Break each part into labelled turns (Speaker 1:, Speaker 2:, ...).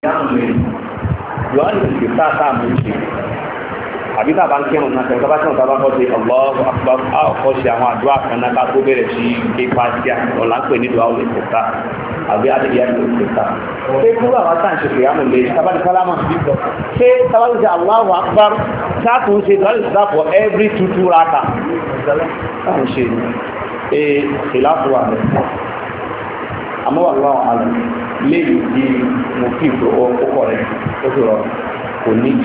Speaker 1: yóò ní ìgbésà táàmù ṣe àbí tàbá ń kírun náà tẹ̀wọ́ tábàtàn tàbá kọ́ sí Allahu Akbar àkọ́ sí àwọn àdúrà kan náà ká tó bẹ̀rẹ̀ sí ipa sí ọ̀là ń pè ní ìdúrà òlè kòtà àbí adìyẹ òlè kòtà. ṣé kúrò àwọn táà ń ṣe pé àmọ̀ lè tábàtì sálámà ṣé tábàtì sí Allahu Akbar sáàtún ṣe ìdúrà lè kòtà for every two raka táà ń ṣe ìlàfọ̀ àlẹ́ àmọ́ wà lọ́wọ́ àlẹ́ léyìí tí mo fi ọkọ̀ rẹ̀ ó sì rọ kò níjì.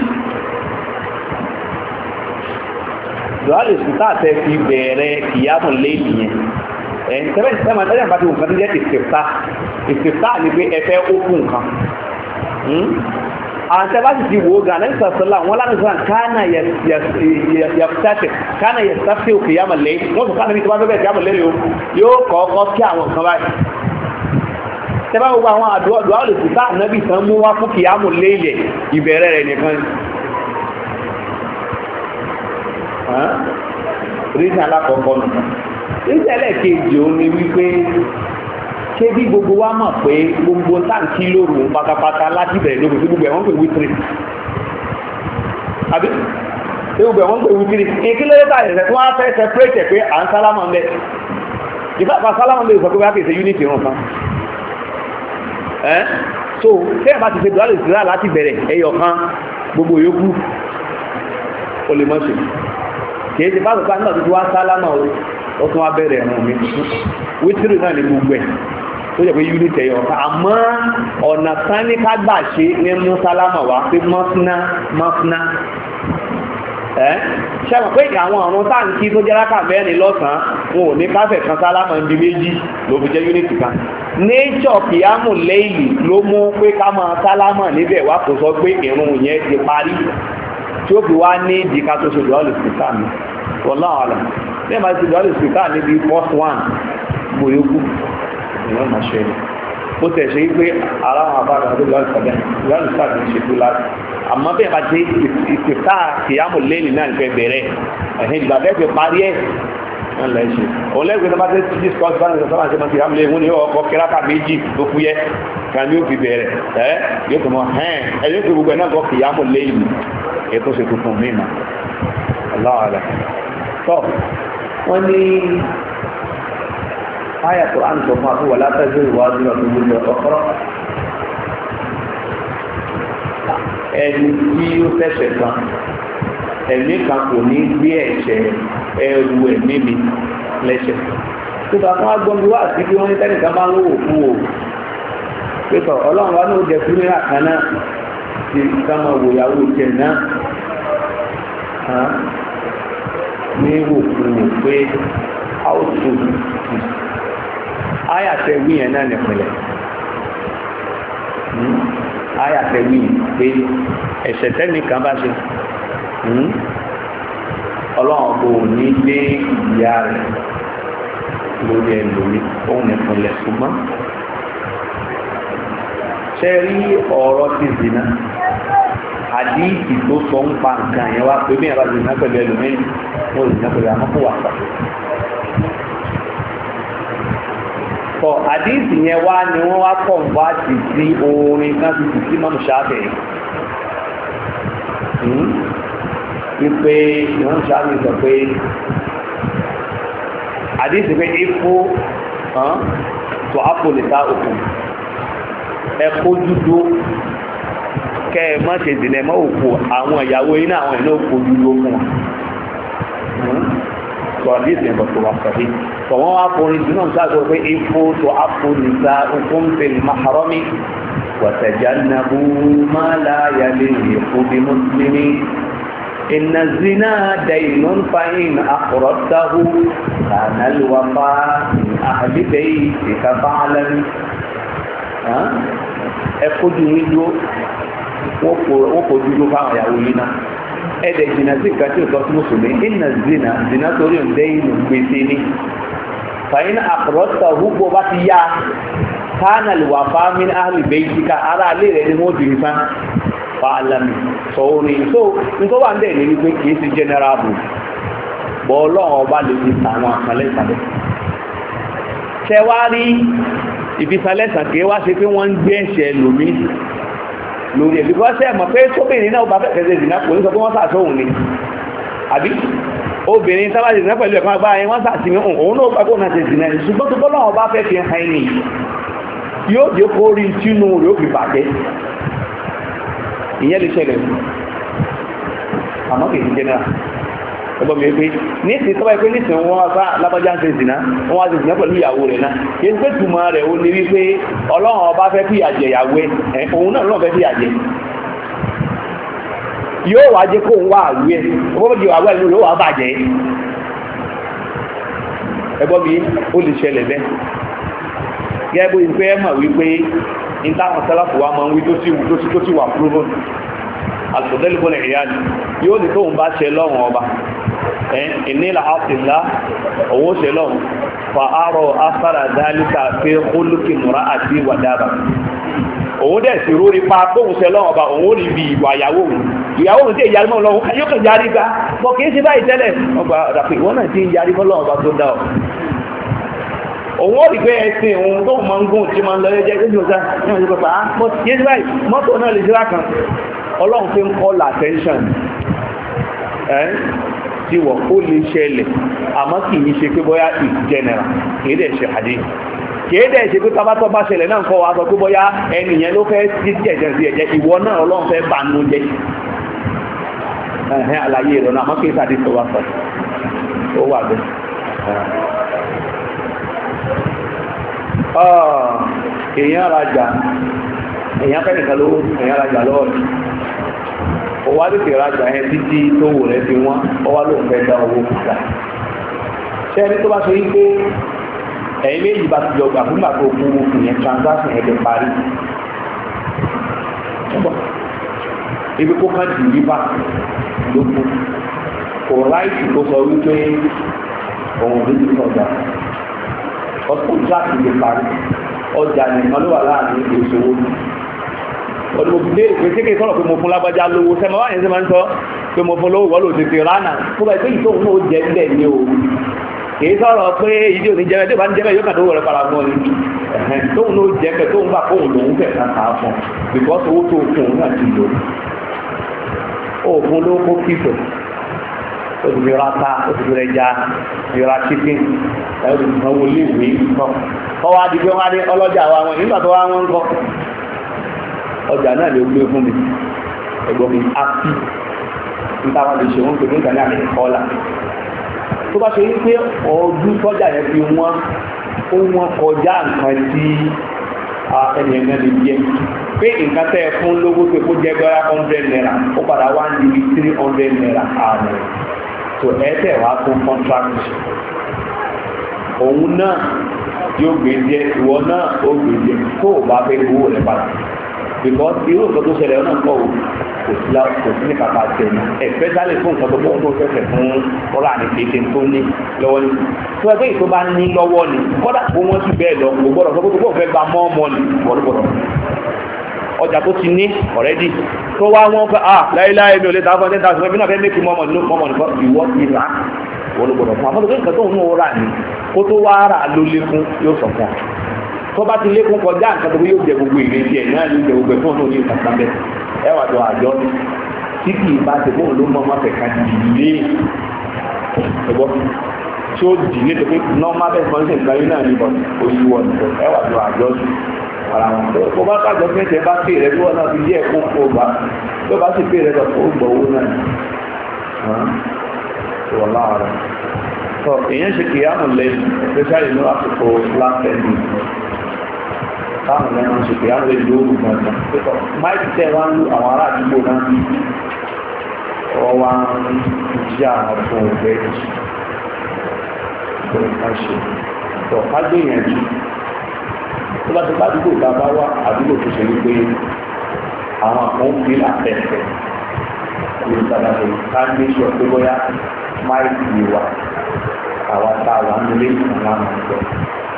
Speaker 1: Ìwádìí ìsúta àtẹ fi bẹ̀rẹ̀ kìyàmù léyìí yẹn. Tẹ́lẹ̀ tẹ́lẹ̀ máa tẹ́lẹ̀ bá ti wù nǹkan tó jẹ́ ìsìfta ni pé ẹ fẹ́ ó fún nǹkan. Àwọn tẹ́lẹ̀ bá sì ti wò ó gan lẹ́yìn sọ̀sọ́lá wọn lánàá sọ̀rọ̀ kánà yẹ̀sáfẹ́ kìyàmù léyìí wọ́n sọ fún àmì tó bá fẹ́ bẹ̀rẹ̀ kìyàmù léyìí yóò kọ́kọ́ kí àwọn nǹkan báyìí. Tẹ́bá gbogbo àwọn àdúrà lè fìtá ànábì tán mú wá fún kìyàmù léèlẹ̀ ìbẹ̀rẹ̀ rẹ̀ nìkan ríṣẹ́ alákọ̀ọ́kọ́ nù. Ríṣẹ́ ẹlẹ́ẹ̀kejì ó ní wípé ṣé bí gbogbo wa mọ̀ pé gbogbo táǹkì lóru pátápátá láti bẹ̀rẹ̀ lóru sí gbogbo ẹ̀wọ̀n pè wítírì àbí gbogbo ẹ̀wọ̀n pè wítírì ìkílẹ̀ ẹ̀sẹ̀ tí wọ́n á fẹ́ sẹpẹ́rẹ́tẹ̀ pé à ń sálámà ń bẹ̀ ìfàpá sálámà ń bẹ̀ sọ pé wá kì í ṣe unity ràn kan so tẹ́yà bá ti ṣe dùwálì ìsìlá láti bẹ̀rẹ̀ ẹyọ kan gbogbo yòókù o lè mọ́ ṣe kìí ṣe báwo bá náà tó wá sálámà ó tún wá bẹ̀rẹ̀ ẹ̀rùn mi wítírì náà ní gbogbo ẹ̀ tó jẹ́ pé unity ẹyọ kan àmọ́ ọ̀nà kan ní ká gbà ṣe ní mú sálámà wá pé mọ́fúná ṣẹ́wọ̀n pé àwọn ọ̀run táǹkì tó jẹ́ rákà mẹ́rin lọ́sàn-án wọn ò ní káfẹ̀ kan sálámà ń di méjì ló fi jẹ́ unity kan nature kìyàmù lẹ́yìn ló mú pé ká máa sálámà níbẹ̀ wá kò sọ pé ìrun yẹn ti parí tí ó fi wá ní ìdíkà tó ṣe dùwálì spíkà mi wallahu alam ní ẹ̀ma ti dùwálì spíkà níbi first one gbòyókù ìwọ̀n máa ṣe bó tẹ̀ ṣe pé ara àwọn àbára tó dùwálì spíkà ti ṣe tó láti àmọ́ bẹ́ẹ̀ bá ṣe ìspíkà kìyàmù lẹ́yìn náà nífẹ̀ẹ́ bẹ̀rẹ̀ ẹ̀hìn ìgbà bẹ́ẹ̀ fi parí ẹ̀ ńlẹ̀ ṣe ọ̀lẹ́gbẹ̀ẹ́ tó bá tẹ́ tí discuss bá ní sọ́sọ́ àti mọ́sí àmì ìwọ́n ni ọkọ̀ kíráka méjì tó fúyẹ́ kan ní ó fi bẹ̀rẹ̀ yóò tó mọ́ ẹ̀yọ́ tó gbogbo ẹ̀ náà kọ́ kì yá mọ̀ lẹ́yìn ètò ṣe tuntun mímọ̀ aláwàlá tọ́ wọ́n ní àyà Kùránì sọ fún àfúwà látàzí ìwádìí ọdún gbogbo ọkọ̀rọ̀ ẹni tí ó fẹ́ṣẹ̀ kan ẹ̀mí kan kò ní gbé ẹ̀ṣẹ̀ ẹrù ẹ̀mí mi lẹ́ṣẹ̀ tó bá fún agbọ́nmi wá sí bí wọ́n ní tẹ́nìkan máa ń wò fún o pẹ́tọ̀ ọlọ́run wá ní ó jẹ fún mìíràn kan náà ti sáma wòyàwó jẹ náà ní wò fún o pé a ó tó ayàtẹ̀wí yẹn náà nìpínlẹ̀ ayàtẹ̀wí pé ẹ̀ṣẹ̀ tẹ́nìkan bá ṣe ọlọ́run kò ní gbé ìyá rẹ̀ lórí ẹlòmí òun nìkanlẹ̀ ṣùgbọ́n ṣe rí ọ̀rọ̀ ti zina àdíìtì tó sọ ń pa nǹkan yẹn wá pé bí ẹ̀rọ zina pẹ̀lú ẹlòmí wọ́n zina pẹ̀lú àmọ́kù wà pàtó tọ́ àdíìtì yẹn wá ni wọ́n wá kọ̀ wá sí sí orin kan ti sì sí mọ́mù ṣáfẹ̀ wípé ìwọ̀n ṣáàbí sọ pé àdíṣì pé ifó tó ápò lè ta òkun ẹkó júdó kẹ mọ́ ṣe dìnà mọ́ òkú àwọn ìyàwó iná àwọn ìná òkú júdó fún wọn tó àdíṣì ẹ̀bọ̀ tó wà sọ̀rí tó wọ́n wá fòrin jù náà sáàgbọ́ pé ifó tó ápò lè ta òkun fil mahrami wàtàjánabú má láyà lè yẹ̀kú bí mùsùlùmí إن الزنا دين فإن أقرضته كان الوفاء من أهل بيتك فاعلم ẹkójú nídó wọ́n kò dúró fáwọn ìyàwó yìí náà ẹ̀dẹ̀ jìnà sí ìka tí ó tọ́ sí mùsùlùmí ìnà zina torí ǹdẹ́ inú gbèsè ní fàyín àkọ̀rọ̀tà húgbọ́ bá ti yá kánà lùwàfá min ahli baytika ara alẹ́ rẹ̀ ni wọ́n dìrí fán fàálàmì sọ̀rọ̀ so nítorí wà ń dẹ̀ ní wípé kìí sí general bù bọ́ ọlọ́run ọba lè fi tàwọn àkànlẹ̀ ìsàlẹ̀ ṣẹwárí ìfisàlẹ̀sàn kìí wá sí pé wọ́n ń gbé ẹ̀ṣẹ̀ lòmí lórí ẹ̀ because ẹ̀ mọ̀ pé tóbìnrin náà bá fẹ́ẹ́ ṣe zìnà kò ní sọ pé wọ́n sàṣọ́hùn ni àbí obìnrin sábà ṣe zìnà pẹ̀lú ẹ̀kan agbára yẹn wọ́n sàṣìmí òun náà gbàgbọ́ náà ṣe zìnà ni ṣùgbọ́n tó bọ́lá wọn bá fẹ́ fi hàn ní yóò dé kó rí tínú rẹ̀ ó fi bàjẹ́ ìyẹn lè ṣẹlẹ̀ àmọ́ kì í jẹ́ náà ẹgbọ́n mi pé nísìn tọ́wọ́ ẹ pé nísìn wọn wá lábọ́já ń ṣe zìnà wọn wá ṣe zìnà pẹ̀lú ìyàwó rẹ̀ náà kí n pé túmọ̀ rẹ̀ ó ní wípé ọlọ́run ọba fẹ́ fìyà jẹ ìyàwó ẹ̀ òun náà lọ́n fẹ́ fìyà jẹ yóò wá jẹ́ kó ń wá àwú ẹ̀ ọgbọ́n méjì àwú ẹ̀ ló wà bàjẹ́ ẹgbọ́n mi ó lè ṣẹlẹ̀ bẹ́ẹ̀ gẹ́gẹ́ bó ìpẹ́ mọ̀ wípé ní táwọn sẹ́láfù wa máa ń wí tó ti wà proven alùpùpù ìyáàdì yóò ní tóun bá ṣe lọ́rùn ọba ìnílà àfìlá owó ṣe lọ́rùn fa àárọ̀ afárá dálítà pé kólókè múra àti wàdára òun dẹ̀ sí rórí pa tóun ṣe lọ́rùn ọba òun ò rí bí ìwà ìyàwó òun tí ìyarí mọ́ lọ́wọ́ yóò kàn yarí gbá bọ́ kìí ṣe báyìí tẹ́lẹ̀ ọgbà ràpè ìwọ́n náà ti ń yarí mọ́ lọ́wọ́ ọba tó dá ọ òun ó rí pé ẹsìn òun tó máa ń gùn tí máa ń lọ ẹjẹ́ tó jọta ní ọjọ́ pẹ̀pẹ̀ á mọ́ kìí ṣe báyìí mọ́tò náà lè ṣe lákan ọlọ́run fi ń call attention tí wọ́n ó lè ṣẹlẹ̀ àmọ́ kì í ṣe pé bóyá in general kìí dẹ̀ ṣe àdé kìí dẹ̀ ṣe pé tábátọ́ bá ṣẹlẹ̀ náà kọ́ wa sọ pé bóyá ẹnìyẹn ló fẹ́ sí ẹ̀jẹ̀ sí ẹ̀jẹ̀ ìwọ náà ọlọ́run fẹ́ bà nù jẹ́ àlàyé rẹ̀ náà àmọ́ kìí sàdé sọ wá sọ ó wà bẹ́ẹ̀. èèyàn rajà èèyàn fẹ́ nìkan lówó èèyàn rajà lọ́wọ́ ó wá tètè rajà yẹn títí tó wò rẹ̀ fi wọ́n ó wá lóun fẹ́ dá owó kúta ṣé ẹni tó bá ṣe wípé ẹ̀yin méjì bá ti jọ gbà fún gbàgbọ́ fún òkú yẹn transaction yẹn ti parí ibi kó kàn dì í bá lóko kò ráìtì tó sọ wípé òun ò ní ti sọ̀dà ọtún jáde lè parí ọjà nìkan ló wà láàrin ìṣòwò ọdún mo fi léèrè pé sékè sọ̀rọ̀ pé mo fún lágbájá lówó sẹ́mọ́ wáyé ṣe máa ń sọ pé mo fún lówó wọ́lò tètè ránà tó bá ìpé ìtòhun náà ó jẹ́ ńlẹ̀ ní o kì í sọ̀rọ̀ pé ìdí òní jẹ́ bẹ́ẹ̀ tó bá ń jẹ́ bẹ́ẹ̀ yóò kàn tó wọlé para mọ́ ni tóhun náà ó jẹ́ pé tóhun bá kóhun lòun fẹ̀ ká kà á fún because owó tó fún òun náà ti lò ó fún lówó kó kíkọ̀ ó ti fi ra ta ó ti fi rẹ̀ já fi ra chicken ó ti fi sanwó léèwé náà ọwọ́ adigun wá dé ọlọ́jà wa wọn nígbà tó wá wọn ń kọ́ ọjà náà lè gbé fún mi ẹgbọ́n mi ápì níta wọn lè ṣe wọn pè ní ìgbà ní àmì ọ̀la tó bá ṣe ní pé ọdún sọ́jà yẹn fi wọ́n ó wọ́n kọjá nǹkan tí ẹni ẹ̀gbẹ́ lè jẹ́ pé nǹkan tẹ́ ẹ fún lówó pé kó jẹ́ gbọ́dá 100 naira ó padà wá ní 300 naira ààrẹ tó ẹ tẹ̀ wá fún contract òun náà yóò gbé díẹ̀ ìwọ náà ó gbé díẹ̀ tó o bá fẹ́ gbowó rẹ̀ padà because irú nǹkan tó ṣẹlẹ̀ náà kọ̀ kò sí ní kàkà tẹ̀lé especially fún nǹkan tó bọ́ tó fẹ́fẹ́ fún ọ̀rọ̀ àti kéèké tó ní lọ́wọ́ ni tó ẹgbẹ́ yìí tó bá ní lọ́wọ́ ni kọ́dà kó wọ́n sì bẹ́ẹ̀ lọ kò gbọ́dọ̀ sọ́kò tó kò fẹ́ gba mọ́ ni gbọ́dọ̀ ọjà tó ti ní already tó wá wọ́n fẹ́ láíláí mi ò lè ta fún 10,000 mi náà fẹ́ mẹ́kì mọ́mọ́ nìkan ìwọ́ ti rà wọ́n gbọ́dọ̀ fún àmọ́ tó nǹkan tó ń rà ní kó tó wá rà ló lékún yóò sọ fún ọ tó bá ti lékún kọjá nǹkan tó yóò jẹ gbogbo ìrètí ẹ̀ náà ló jẹ gbogbo ẹ̀ fún ọ̀nà òní ìtàkùn bẹ́ẹ̀ ẹ wà jọ àjọ tí kì í bá ti fún òun ló mọ́ máa fẹ̀ka dìlé ẹ̀gbọ́ tí ó dìlé tó pé normal best function ìgbà yìí náà ní bọ̀ oyíwọ̀ nìkan ẹ wà jọ àjọ ara wọn tó bá kájọ pé tẹ bá pè rẹ bí wọn náà fi yẹ kó kó bá tó bá sì pè rẹ lọ kó gbọ owó náà wọ́n láàárọ̀ so èyàn ṣe kìyàmù lẹ́yìn especially ní àsìkò last 10 days táwọn lẹ́yìn ṣe kìyàmù lẹ́yìn lóòrù gbọ́nà pẹ́tọ̀ máìkì tẹ́ wá ń lú àwọn ará àdúgbò náà ọ wá ń jà fún ọgbẹ́ tó ká ṣe tó ká gbìyànjú tó bá ti bá àdúgbò tá a bá wá àdúgbò tó ṣe wípé àwọn kan ń fi àfẹ́fẹ́ ló sábà ṣe ká ní sọ pé bóyá máìkì wà àwọn tá a wà nílé ìgbà máa ń gbọ́.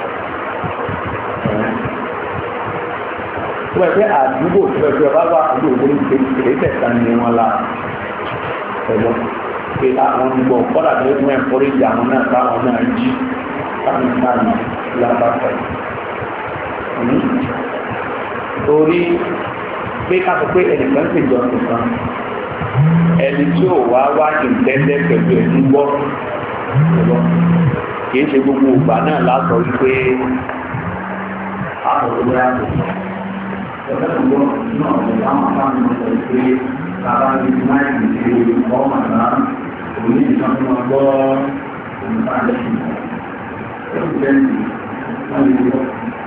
Speaker 1: tó bá fẹ́ àdúgbò tó bá fẹ́ bá wà àdúgbò tó ń ṣe ìtẹ̀sán ní wọn la ẹ̀gbọ́n pé àwọn gbọ́ kọ́dà tó ń ẹ̀kọ́rẹ́jì àwọn náà táwọn náà jí táwọn náà ní lábàfẹ́. torí pé ká sọ pé ẹnìkan ń pèjọ nìkan ẹni tí ò wá ìtẹ́lẹ̀ pẹ̀lú ẹ̀dún gbọ́ kìí ṣe gbogbo ìgbà náà lásọ wípé àkọ́kọ́ yá tó ẹ̀fẹ́kọ̀ọ́ náà lè láwọn afáàmì ọ̀sẹ̀ pé bàbá mi ti máa ń ṣe ọmọ àná òní ìtàn tó máa gbọ́ òmìnira lẹ́sìn ẹ̀kú lẹ́sìn wọ́n lè lọ.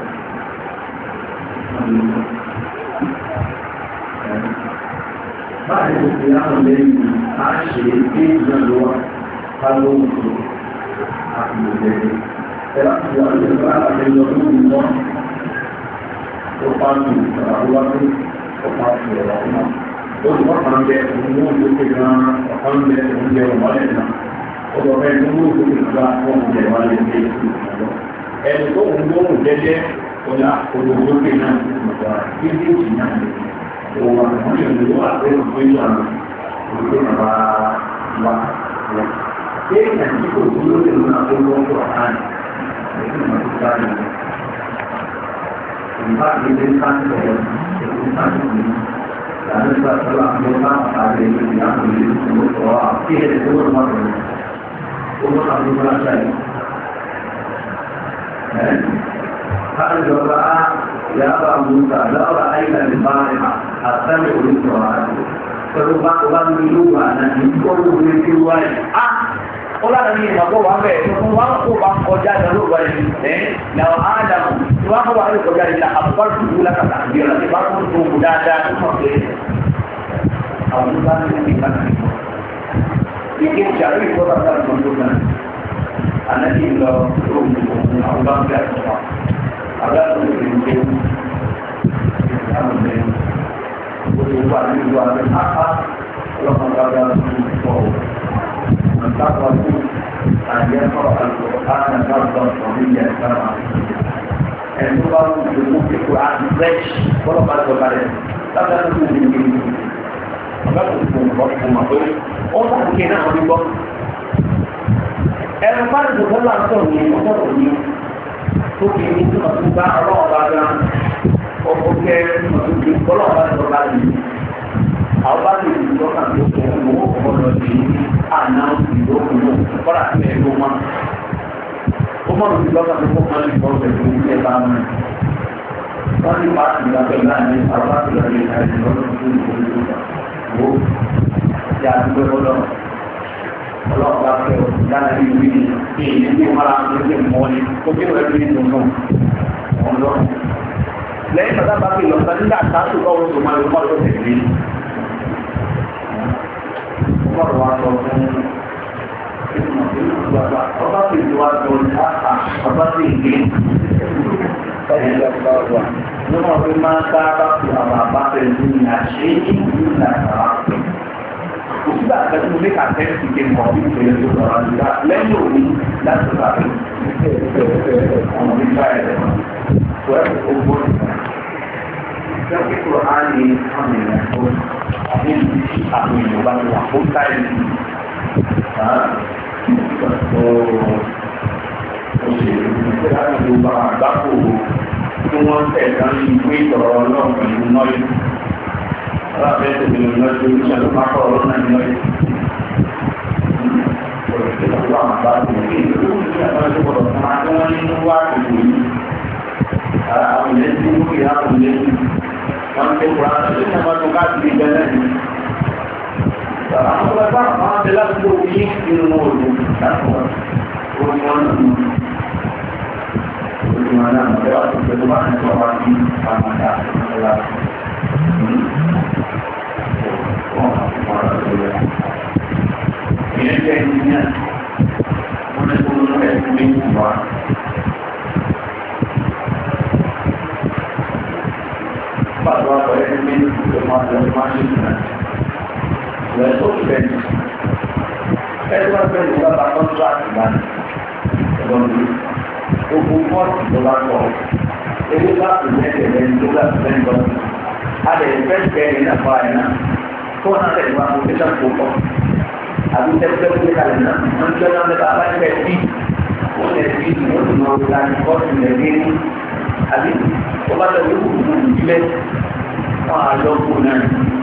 Speaker 1: Báyìí kò sí àwọn lẹ́yìn á ṣe é bí ìjọba lọ́wọ́ bá lóhùn tó àti ìgbẹ́jẹ́. Ẹ̀rọ ti wà ní ìgbà àti ìjọ tó ń lọ tó bá tù ìgbàlúwà tó bá tù ẹ̀rọ náà. Olùkọ́ kan bẹ òun ló ń lókè gan-an, ọ̀kan bẹ òun jẹ ọ̀mọ́lẹ̀ náà. Ọ̀dọ̀ bẹ́ẹ̀ tó ń lókè gbà fún oúnjẹ wa lè gbé ìgbàlọ́. Ẹni tó ń lóhùn jẹ́jẹ́ ọjà olùdókè náà ti gbà kíkí ìjì náà lè òun àwọn ìlú wà pé òun yóò àwọn olùdó nàbà wà lọ. Ṣé ìyàtí kò tó lóde lónà tó lọ́wọ́ ọ̀hán èyí ni wọ́n ti sáré lọ. Ìgbà tí ilé ń sáà tẹ̀lé èyí ń sáà tẹ̀lé láti gba sọ́lá àwọn ọmọ àtàlẹ́ ìlú ìyàwó ìlú ìlú sọ̀rọ̀ àti ẹ̀rẹ́ tó wọ́n máa bẹ̀rẹ̀. Ó wọ́n máa ń bá ṣáà yìí. قال يا أبا موسى لو رأيت البارحة أستمع للقرآن فربما بلغة أن يقول في الرواية Ọlọ́run ní ìmọ̀ kó wà bẹ́ẹ̀ tó fún wọn kó bá ń kọjá ìdánwò wà ní làwọn ádámù tí wọ́n kó wà ní kọjá ìlà àbúkọ́ ìlú lákàtà àbí ọ̀la tí wọ́n kó tó kù dáadáa tó mọ̀ pé àwọn tó bá ní ìlú láti rí. Ike ìṣàlù ìfọ́tà sáà tó ń tó náà. Ànábì lọ lóògùn òkun àwọn bá ń bẹ àtúnwá. Àgbà tó ń fi ń gbé ìyàwó bẹ́ẹ̀. Ó ti wà ní ìlú àbẹ́ pápá ọlọ́pàá bá bá ń pọ̀ Mentakwa ayat Al-Quran dan Al-Quran sama. Itu baru buku Quran fresh. Kalau pada kemarin, tapi ada buku ini. Maka buku apa? Orang kena orang buat. Elfan buku langsung ni, orang ni. Buku ini tu masuk Allah bagian. Oke, masuk kalau ada berkali. Àwọn ti ìlú lọ́kàn tó kọ́ owó ọ̀pọ̀lọpọ̀ ní àná ìlú òkúrò kọ́lá sí ẹ̀rọ wọn. Ó mọ̀ ní lọ́kàn tó kọ́ máa ń bọ́ pẹ̀lú ilé bá mú. Wọ́n ní pàṣẹ ìgbàgbẹ́ láàrin àwọn àti ìlú ìlú lọ́dún tó ń bọ̀ lórí ìwò tí a ti gbé lọ́dọ̀. Ọlọ́pàá fẹ́ dáná ní ìwé ní èyí tí ó máa ń gbé mọ́ ni ó kí wọ́n rí tuntun ọ̀dọ́. Lẹ́yìn tọ́lá bá fi lọ́sọ̀ nígbà táṣù kọ́wọ́ tó máa lọ́kọ́ ló tẹ̀lé. Ọlọ́run wa sọ fún ọba tí ìlú wa sọ ní àṣà ọba tí ìgbé ní wọ́n fi máa ń dá bá fi àwọn àbáfẹ́ ìlú ní àṣẹ ìlú ní àṣà. Òṣìṣẹ́ àtẹ́sí ní kàtẹ́sì ké mọ̀ bí ìpele tó sọ̀rọ̀ nígbà lẹ́yìn òní láti sàbẹ̀ ọmọ nígbà ẹ̀rẹ̀ wọ́n ó gbọ́dọ̀. Ìjọba ìkúrò á ní àmì ìrìnàjò àbí àwọn èèyàn bá ti wà fún táìlì òṣèlú láti gbogbo àwọn àgbákò tí wọ́n tẹ̀ka ní ìwé ìtọ̀rọ̀ náà pẹ̀lú nọ́ọ̀lì alábẹ́ tẹ̀lé nọ́ọ̀lì oníṣẹ́ ló máa kọ́ ọ̀rọ̀ náà nọ́ọ̀lì òṣèlú àwọn àgbákò ní ìlú ìjọba tó gbọdọ̀ fún wa tí wọ́n nínú wá ìlú yìí àwọn ilẹ̀ tí ó kéré àwọn ilẹ̀ wọ́n ti kúrò àwọn ilẹ̀ tí wọ́n tó káàkiri ìgbẹ́lẹ̀ yìí. Àwọn ọmọ ẹgbẹ́ àwọn ọmọdé láti kó yí inú òòlù láti wọ́n orí wọn náà mú. Orí wọn náà mú ẹwà tó pẹ̀lú bá ní ọwọ́ ní àmàdà ìṣẹ́lá. Wọ́n máa fún ọ̀rọ̀ lórí ẹ̀. Ìyẹn jẹ́ ìdíyàn. Wọ́n ní kó lórí ẹ̀sùn ní ìwà. Bàbá wa sọ ẹ̀sùn ní ìwà máa ṣe ìrìnà. Lẹ́tọ́ ìfẹ́ni. Ẹgbẹ́ ìfẹ́ni wọ́n bá kọ́ńtrákì láti lọ́dún. Ogun fọ́ọ̀tì tó bá kọ́. Ewé láti lẹ́tẹ̀ lẹ́ni tó láti lẹ́ni lọ́dún. A lè fẹ́ kẹ́rin náà fọ́ àyẹ̀ náà. Tó náà tẹ̀lé wa kó tẹ́sán tó kọ́. Àbí tẹ́tẹ́ tó lé kalẹ̀ náà. Wọ́n ń jẹ́ náà mẹ́ta aláìfẹ́ bí. Wọ́n lè fi ìwọ́n tó lọ láti kọ́ọ̀tù lẹ́gbẹ́ ní. Àbí tó bá tẹ̀lé òkú ìbílẹ̀. fún àlọ́kù náà.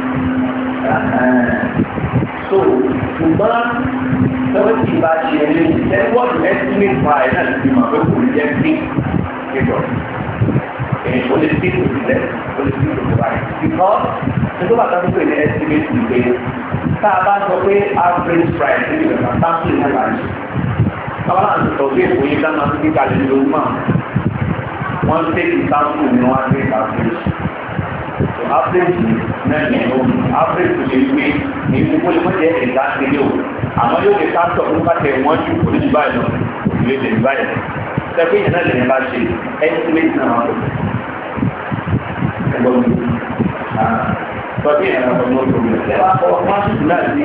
Speaker 1: So ṣùgbọ́n lọ́wọ́ tí ìbá ṣe eré ẹgbọ́n estimate price náà ti mọ̀ pé kò ní jẹ́ sí kéjọ. Èyí ó lè sí ìpìlẹ̀ ó lè sí ìpìlẹ̀ because nígbà bàtà tó pè ní estimate ti pé tá a bá sọ pé average price ní ìgbà sample ní àgbáyé. Báwo la ń sọ pé èkó yìí dáná sí kíkà lè lo mọ́ wọ́n take sample ní wọ́n á take average. So average náà ní average tó ṣe pé ní gbogbo lè mọ́ jẹ́ ẹ̀dá sílé o àmọ́ yóò lè ká sọ fún bàtẹ̀ wọ́n ju oníṣẹ́ báyìí lọ ìwé lè báyìí sẹ́fẹ́ yẹn náà lè bá ṣe estimate náà wọ́n ẹgbọ́n mi tọ́jú yẹn náà wọ́n tó mi ẹ wá kọ́ wọ́n sì náà sí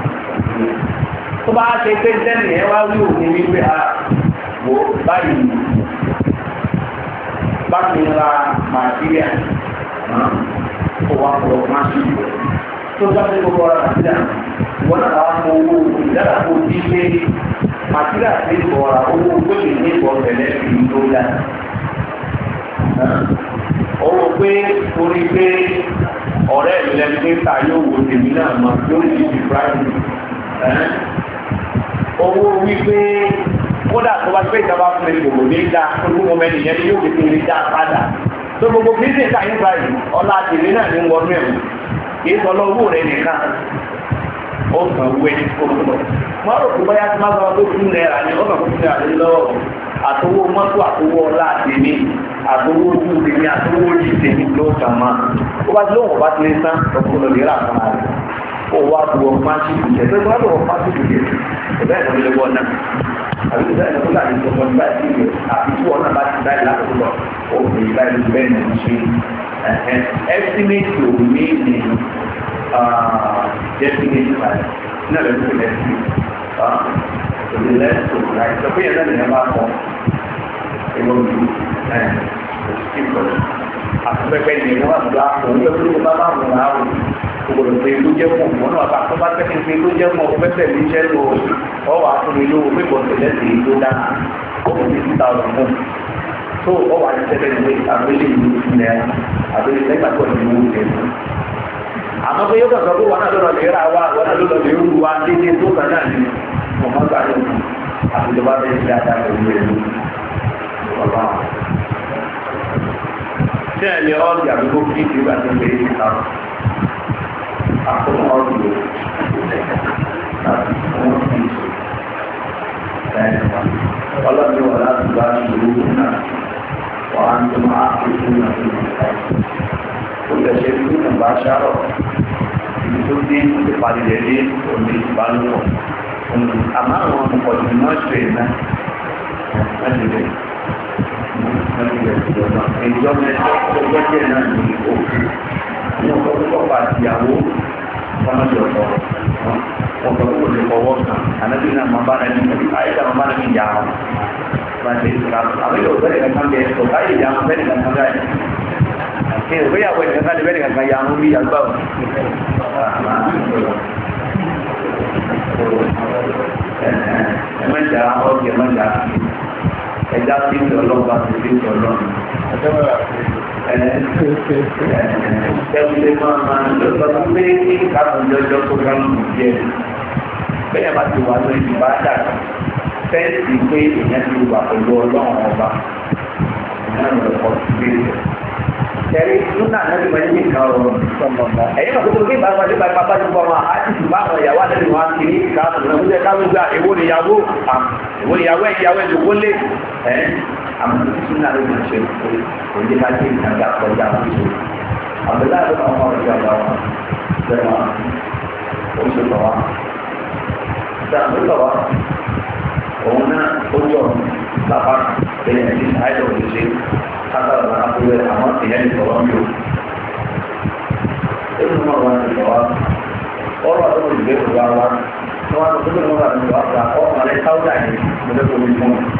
Speaker 1: tó bá ṣe pé sẹ́ni ẹ wá wí òun wípé a wò báyìí bá mi ra màtíríà kó wá kọ́ wọ́n sì tó bá ṣe gbogbo ọ̀rọ̀ màtíríà wọ́n náà wá mọ owó ìdára kó di pé màtíríà ti bọ̀ra owó tó lè ní ìbọn tẹ̀lẹ́ fi tó dá. Owó pé orí pé ọ̀rẹ́ ìlẹ́nu pé ta yóò wo tèmi náà mọ̀ yóò di ti prime. Owó wípé kódà tó bá pé ìjọba fún mi gbogbo ní ìdá tó gbogbo mẹ́rin yẹn ni yóò fi kiri dá padà. Tó gbogbo kí ní ìta yín báyìí ọlá tèmi náà ní wọnú ẹ̀wọ̀n kì í sọ lọ́wọ́ rẹ̀ nìkan. Ó kàn wé kókó. Wọ́n rò pé bóyá tí máa sọ pé fún náírà ni ó kàn fún náírà ní lọ́wọ́. Àtowó mọ́tò àtowó ọlá tèmi àtowó ojú tèmi àtowó ojú tèmi ló kàn máa. Ó bá ti lóhùn ọba ti lè sán ọkùnrin lè rà fún ara rẹ̀. Ó wá bu ọ̀pá sí ìjẹ́ pé wọ́n lọ ọ̀pá sí ìjẹ́. Ìbẹ́ ẹ̀kọ́ lè wọ́n náà. Àbí ìbẹ́ ẹ̀kọ́ láti sọ fún ìgbà tí ìjẹ́ àbí tí wọ́n náà bá ti dáì láti lọ. Ó fi ìgbà ìlú bẹ́ẹ̀ náà ṣe. Estimate òun ní ní definite price. Náà lè fún estimate. The less to right. So we are not about for it will be simple. After when you want to laugh, you have to go back now. To go to the Luja Moon, one of our back in the Luja Moon, better Michel or after we do, we go to let the Luda over 50,000 moon. So, I said, I really use there. I really like what you move in. Àmọ́ pé yóò kàn sọ pé wọn náà lọ́dọ̀ lè ra wa wọn náà lọ́dọ̀ lè rú wa dédé tó kàn náà ní ọmọ gbà ní àtijọba bẹ́ẹ̀ ṣe àdá pẹ̀lú ẹ̀lú ọ̀pá. Ṣé ẹ̀ lè ọ́ọ̀dì àdúgbò kí ìgbà tó ń bẹ̀rẹ̀ sí ká àkókò ọ̀dì lò láti wọ́n fi ọlọ́dún wà láti bá ṣòro náà wà á ń tó máa fi fún ìrìnàjò olùdẹ̀ṣẹ́ tó nà bá ṣàrọ̀ ibi tó dé ìpàdé rẹ̀ dé òní ìbálòpọ̀ àmọ́ àwọn ọ̀pọ̀lọpọ̀ náà ṣe náà láti rẹ̀ ìjọba ẹjọ́ náà ní òkú ní ọkọ̀ tó kọ́ àtìyàwó ọmọdé ọ̀tọ̀ wọn kọ́ tó lè fọwọ́ kan ànábì náà máa bá rẹ̀ ní àyíká máa bá rẹ̀ ní ìyá wọn láti ìtura àwọn ìlú ọ̀gbẹ́rẹ̀ kankan bẹ ọ̀gá ìyá wọn bẹ́ẹ̀ kankan báyìí kí ni ìgbéyàwó ẹ̀ kankan bẹ́ẹ̀ kankan ya wọn bí àgbà wọn. ẹ̀mẹ́jà ọ̀gẹ̀ ẹ̀mẹ́jà ẹ̀dá sí ìjọlọ́gbà sí ìjọlọ́gbà. Ẹ̀ẹ́dẹ́gbẹ̀rẹ̀ máa ń lọ sọ pé kí káàkiri jọjọ́ tó ká ń lù díẹ̀. Bẹ́ẹ̀ bá ti wà ní ìbádà fẹ́ẹ̀sì pé èèyàn ti wà pẹ̀lú ọlọ́run ọba. Ìyẹn lọ kọ́ sí bẹ́ẹ̀. Ẹ̀rí Súnà náà ti máa ń yí nǹkan ọ̀rọ̀. Ẹ̀yin náà kókó kí ìbára ti bá bá ti bọ̀ wọn àti ti bá àwọn ìyàwó àti ìwọ̀n àti ní ìkàtúntò náà wíjẹ́ káwé gba èwo níyàwó ìyàwó ìdòwó lé. Àmọ́ Súnà ló máa ń ṣe òye ká ṣe ìtajà kọjá àbúṣe. Àbẹ̀lá ló máa ń wọ́n ọ̀rọ̀ ìjọba wọn. Bẹ́ẹ̀ wọn ó ṣe lọ wá. Ìjọba lọ wá. Òun náà ó yọ bàbá ẹ̀yìn ẹ̀sìn àìsàn òṣìṣẹ́ kátàlá àbúrò àwọn èèyàn ìsọ̀rọ̀ mi ò. Èyí ló máa wá ní ìsọ̀rọ̀ ọ̀rọ̀ àtọ́kùn ìgbé ìgbà wa. Wọ́n á tó tó lọ́wọ́ àti ìwà àgbà ọ̀rọ̀ àlẹ́ káwùdà yìí mo lè tóbi fún un.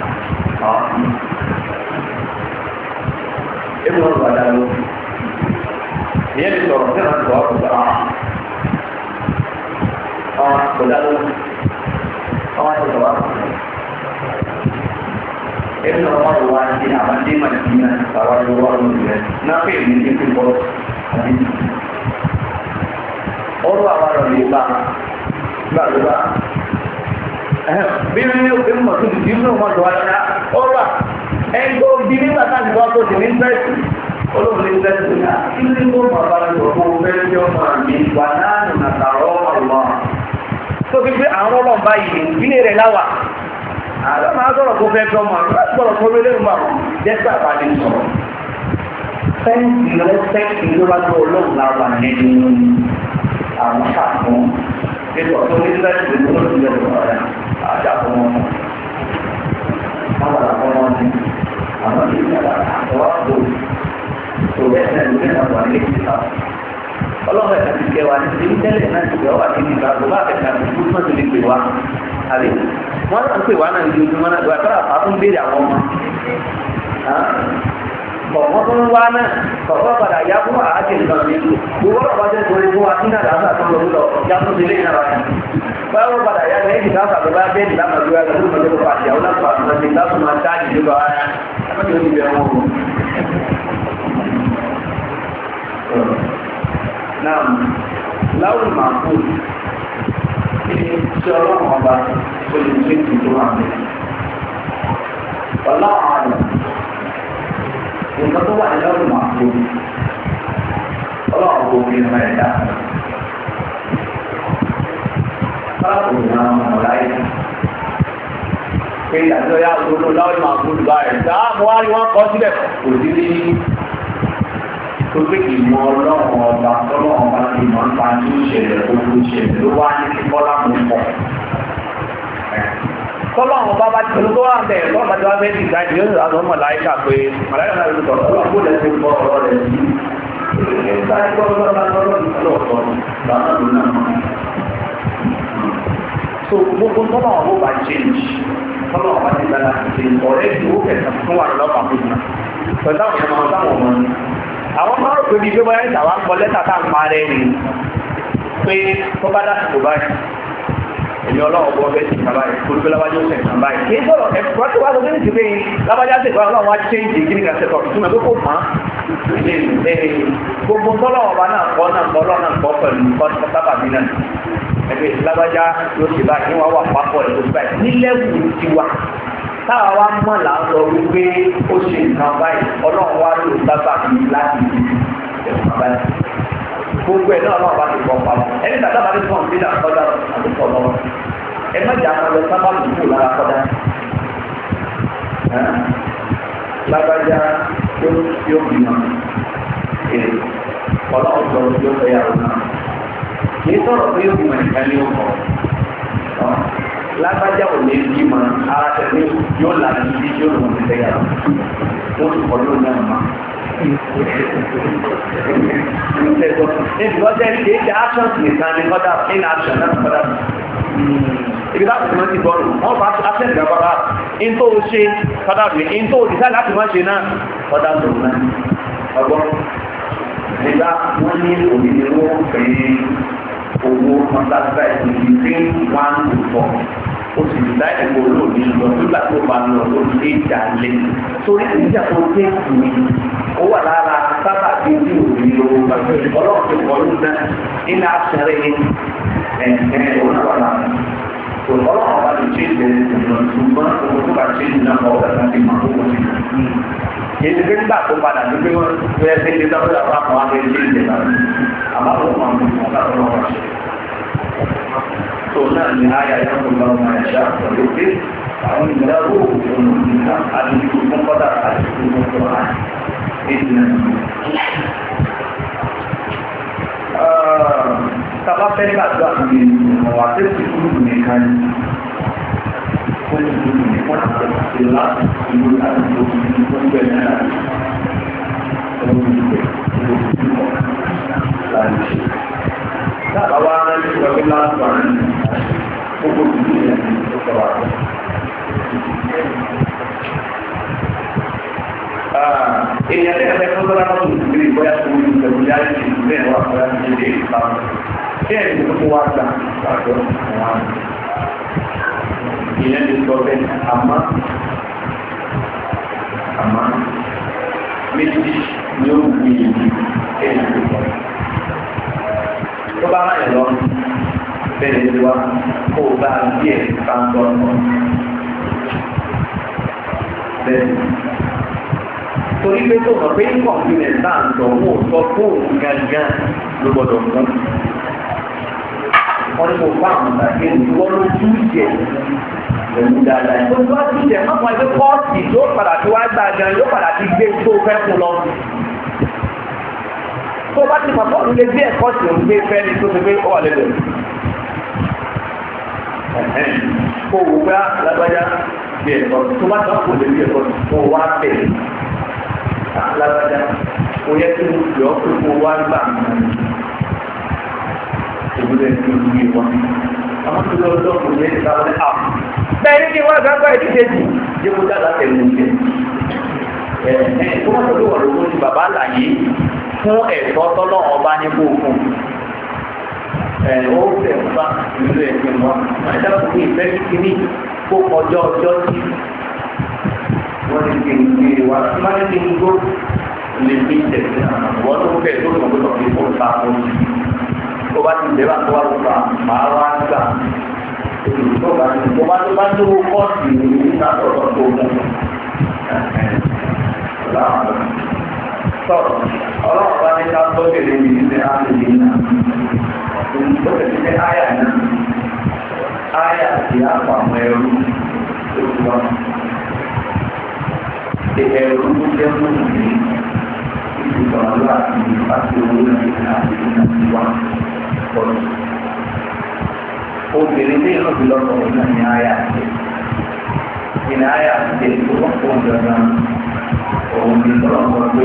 Speaker 1: Èyí ló máa wá dáa lọ. Ìyẹn ti sọ̀rọ̀ sí àwọn ìsọ̀rọ̀ àkùdà. Kò dá lọ. Àwọn àti ìsọ̀rọ̀ àkùdà. Ibn Umar wá sí àwọn dé Madina àwọn ìwọ ọ̀rọ̀ ìrẹ̀ náà pé èmi ní pípọ̀ ọ̀rọ̀ àwọn ọ̀rọ̀ lè bá gbàgbà bí wọ́n yóò fi mọ̀ tó ti dínú wọn tó wá lọ́nà ọ̀rọ̀ ẹgbẹ́ òbí nígbà táàbí wọ́n tó ti ní fẹ́ẹ̀sì olóòrùn ní fẹ́ẹ̀sì náà kí ní kó mọ̀ bá lọ́wọ́ fún fẹ́ẹ̀sì ọmọ mi wà náà nù nàtàrọ́ ọ̀rọ̀ tó fi pé àwọn ọlọ́run báyìí ilé rẹ̀ láwà àwọn máa sọ̀rọ̀ kó fẹ́ fẹ́ ọmọ sọ̀rọ̀ kó lé lẹ́nu àwọn jẹ́sà bá lè sọ̀rọ̀ fẹ́ǹsì rẹ́sẹ̀kì ló bá tó ọlọ́run láwà nínú àwọn ṣàkóso ètò ọ̀tọ́ ní fẹ́ǹsì ló ló ti lè lọ́wọ́ rẹ̀ àjàkọ́ wọn àwọn àkọ́mọ́ ní àwọn ìgbàlá àwọn àbò tó bẹ́ẹ̀ náà ló lẹ́nu àwọn ilé ìta ọlọ́run ẹ̀ka ti kẹwàá ní ti tẹ́lẹ̀ náà ti gbọ́ wà ní ìgbà tó bá kẹta tó kú tó lè pè wá àbí wọ́n náà ń pè wá náà ní ojúmọ́ náà gbọ́dọ̀ àtàrà àtún béèrè àwọn ọmọ bọ̀wọ́n tó ń wá náà kọ̀ọ̀kan padà yá fún àájẹ nǹkan mi gbogbo ọ̀rọ̀ bá jẹ́ torí fún wa sí náà dáadáa tó lọ lọ yá tó ti lé ìná wa yìí báwo padà yá ní èjì káfà tó bá dé ìlà màdúrà yá lọ́dún mọ́tò pàṣẹ àwọn náà pàṣẹ náà ti dáàbò máa ṣáàjì nígbà wa yá lọ́dún tó ti bẹ̀rẹ̀ wọn o. náà láwùjọ máa kú kí ni tí ọlọ́run ọba tó lè ṣe ìdúró àmì ọlọ́run àná nǹkan tó wà ní lọ́rùn máa kú ọlọ́run kò fi ọmọ ẹ̀dá báwo ni àwọn ọmọ láyé pé ìdájọ́ yá olóòlù lọ́rùn máa kú lùbá rẹ̀ sáà mo wá rí wọn kọ́ síbẹ̀ kò sí ní tó pé ìmọ̀ ọlọ́run ọba tọ́lọ́run ọba ti mọ̀ nípa tí ó ṣẹlẹ̀ owó ṣẹlẹ̀ ló wá ní kíkọ́lá mú pọ̀ tọ́lọ́run ọba bá ti pẹ̀lú tó wà bẹ́ẹ̀ tọ́lọ́run bá ti wá bẹ́ẹ̀ ti ìdájọ́ yóò sọ àwọn mọ̀láyíkà pé mọ̀láyíkà náà ló tọ̀rọ̀ tọ́lọ́run kó lẹ́sẹ̀ gbọ́ ọ̀rọ̀ rẹ̀ sí so gbogbo tọ́lọ́run ọba bá change tọ́lọ́run ọba ti dára ṣe ọ̀rẹ́ ìdúró kẹsàn-án fún wa lọ́pàá fún mi pẹ̀lú àwọn ọmọ àwọn máa rò pé bí gbé bọ́yá ìtàwà ń kọ lẹ́tà tá ń parẹ́ ni pé tó bá dásìkò báyìí èmi ọlọ́run bọ́ bẹ́ẹ̀ sì kàbá yìí kó lókè lábájá ó sẹ̀ kàn báyìí kì í sọ̀rọ̀ ẹ̀kọ́ tó wá lókè ní ti pé lábájá sì kọ́ ọlọ́run wá chéǹjì kí ní ká ṣẹ̀tọ̀ ìtumọ̀ tó kò mọ́ gbogbo tọ́lọ́wọ́ bá náà kọ́ ọlọ́run náà kọ́ pẹ̀lú sábàbí náà ẹgbẹ́ lábájá yóò ṣe báyìí wọ́n wà pápọ̀ ẹ̀ tó ti báyìí nílẹ̀kùn ti wà táwa wá mọ̀ là ń sọ wípé ó ṣe nǹkan báyìí ọlọ́run wá lò sábàbí láti ẹ̀sùn báyìí gbogbo ẹ̀ náà náà bá ti pọ̀ pamọ́ ẹni tàbí àbájú fún ọ̀gbìn náà kọ́dà àdúgbò lọ́wọ́ ẹ má jà máa lọ sábà lùkù lára kọ́dà lágbájá yóò bímọ ọlọ́run sọ̀rọ̀ yóò fẹ́ yàrá náà kì í sọ̀rọ̀ pé yóò bímọ nìkan ní ọkọ̀ lágbájá ò lè bímọ ara tẹ̀lé yóò là ní ibi yóò lọ́wọ́ ti fẹ́ yàrá wọ́n ti kọ́ lóun náà mọ́. Ìgbọ́jẹ́ ní kéèké actions nìkan ní kọ́dà in action náà kọ́dà. Ibi láti fi máa ti bọ́ọ̀lù, wọ́n bá access gbàgbọ́ra, in tó ṣe kọ́dà rí, in tó decide láti máa ṣe náà kọ́dà tó náà. Ọgbọ́n, nígbà wọ́n ní òmìnirò pé owó ọ̀sáṣá ìpínlẹ̀ 1 to 4. Ó sì ní láì ẹ̀kọ́ olóòní lọ nígbà tó bá lọ lórí ìjà lé. Torí ìjà tó kéèkì mi, ó wà lára sábà bí ní òní lówó ọlọ́run tó kọ́ ló dá nínú àṣẹrẹ́ òun náà wà lára. Ọlọ́run bá ti ṣe ìbẹ̀rẹ̀ ìgbìmọ̀ ṣùgbọ́n owó tó bá ṣe ìdíná kọ́ ọ̀gá láti máa kó wọ́n sí. Èdè pé nígbà tó padà ní pé wọ́n fẹ́ ṣe ṣe dáwọ́ àwọn àwọn akẹ́kẹ́ ṣe ìjẹba. Àmọ́ àwọn ọmọ àwọn ọmọ ọ̀gá ọlọ́run ṣe. Tó náà ní àyà ìyàwó lọ́wọ́ máa ṣe àpọ̀lé pé àwọn ìgbàlárò òun nígbà àdúgbò fún kọ́dà àti ìgbìmọ̀ tó wà tàbá fẹ́ gbàgbà ní ọ̀wà tí ó ti kúrò nìkan ó ti kúrò nìkan àti láti ìlú àdúgbò tó ń bẹ̀rẹ̀ náà láti ṣe tàbá wá rántí ìwọ̀gbé láti wà ní gbogbo ìlú ìyẹn tó kọ̀wà èèyàn tí a fẹ́ fún tọ́lá náà tó gbé ìbọ́yá tó ń gbẹ̀rù yá ní ìlú ẹ̀rọ àpẹẹrẹ ní ilé ìpamọ́ kí ẹ̀yìn tó fún wa gbà pàtó àwọn èèyàn ti sọ bẹ́ẹ̀ àmọ́ méjì ni ó gbé ìlú ẹ̀yìn tó kọ̀ tó bá ráyè lọ bẹ́ẹ̀ ni wá kó o bá díẹ̀ ká ń tọ́ ọ. Bẹ́ẹ̀ni torí pé tó mọ̀ pé confidence náà ń sọ owó sọ fóònù gangan ló gbọdọ̀ fún. Wọ́n ní mo bá àwọn àgbàgbé ìwọ́n ló tú jẹ pẹ̀lú dáadáa. Tó bá tú jẹ má fún ẹgbẹ́ kọ́ọ̀tì tó padà tó wá gbà gan yóò padà ti gbé tó fẹ́ fún lọ. Tó bá ti pàtó lè gbé ẹ̀kọ́ tí ò ń gbé fẹ́ ni tó ti gbé ó wà lẹ́lẹ̀. Kó o gbá lágbájá bí ẹ̀kọ́ tó bá tán kò lè bí ẹ̀kọ́ tó wá bẹ̀ lágbájá kò yẹ kí mo fi ọ́ pé kó wá gbà ìwúlẹ̀ tí ó gbé wọn. Àwọn tó lọ sọ́kùn yẹn ti sáwọn ẹ̀ bẹ́ẹ̀ ni kí wọ́n gbàgbà ìdíje jù yẹ kó dáadáa tẹ̀lé oúnjẹ. Tó wọ́n tó wà lówó ti bàbá àlàyé fún ẹ̀tọ́ tọ́lọ́ ọba ní kó fún. Ó fẹ́ fà ìlú ẹ̀sìn wọn. Àìsàn kò ní ìfẹ́ kíkiri kó ọjọ́ tí wọ́n ti fi ìgbé wa tí wọ́n ti fi gbó lè fi tẹ̀sí àwọn tó fẹ́ tó kàn gbọ́dọ̀ fi fún ìta fún mi. Tó bá ti dẹ́wà tó wà lópa màá wá gbà. Tó bá tó kọ́ọ̀tì ní ìta ọ̀rọ̀ tó mú. Sọ̀rọ̀ ọlọ́run bá ní ká tó kéde ní ilé àmì náà. Tó tẹ̀sí ní àyà náà. Àyà àti àpò àwọn ẹrú tó ti wá. Ẹrú tó jẹ́ mú mi ìgbàlá àti ìpàtí owó náà àti ìwà pọ̀lú. Obìnrin ní ìlú ìlọ́pọ̀ ọ̀nà ní àyà àti ìní àyà àti ètò ọ̀pọ̀ ọ̀dọ̀dọ̀ òun ní tọ́lọ̀pọ̀ pé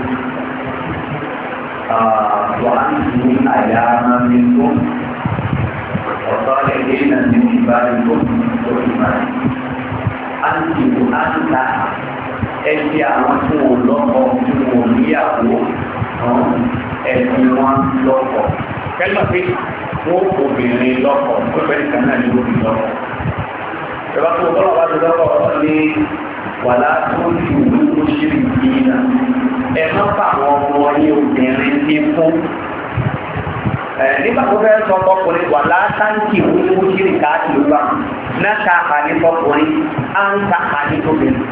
Speaker 1: wà á ní àyà máa ń tó ọ̀tọ́ ẹgbẹ́ náà ní ìbáraẹ̀ tó tó ìbáraẹ̀. Á ń dìbò á ń ta ẹbí àwọn tí wọn lọ́kọ̀ tí wọn níyàwó ẹbí wọn lọ́kọ̀. Kẹ́lá pé wọ́n obìnrin lọ́kọ̀ tó bẹ́ẹ̀ kan náà ní obì lọ́kọ̀. Ìjọba tó tọ́lọ̀ bá ti lọ́kọ̀ ní wàlá tó ju olùkó ṣírí yìí náà. Ẹ má fà àwọn ọmọ ní obìnrin ti fún. Nígbà tó fẹ́ sọ ọkùnrin wàlá táǹkì olùkó ṣírí káàkiri ló bá náà ká àní tọkùnrin á ń ká àní tóbìnrin.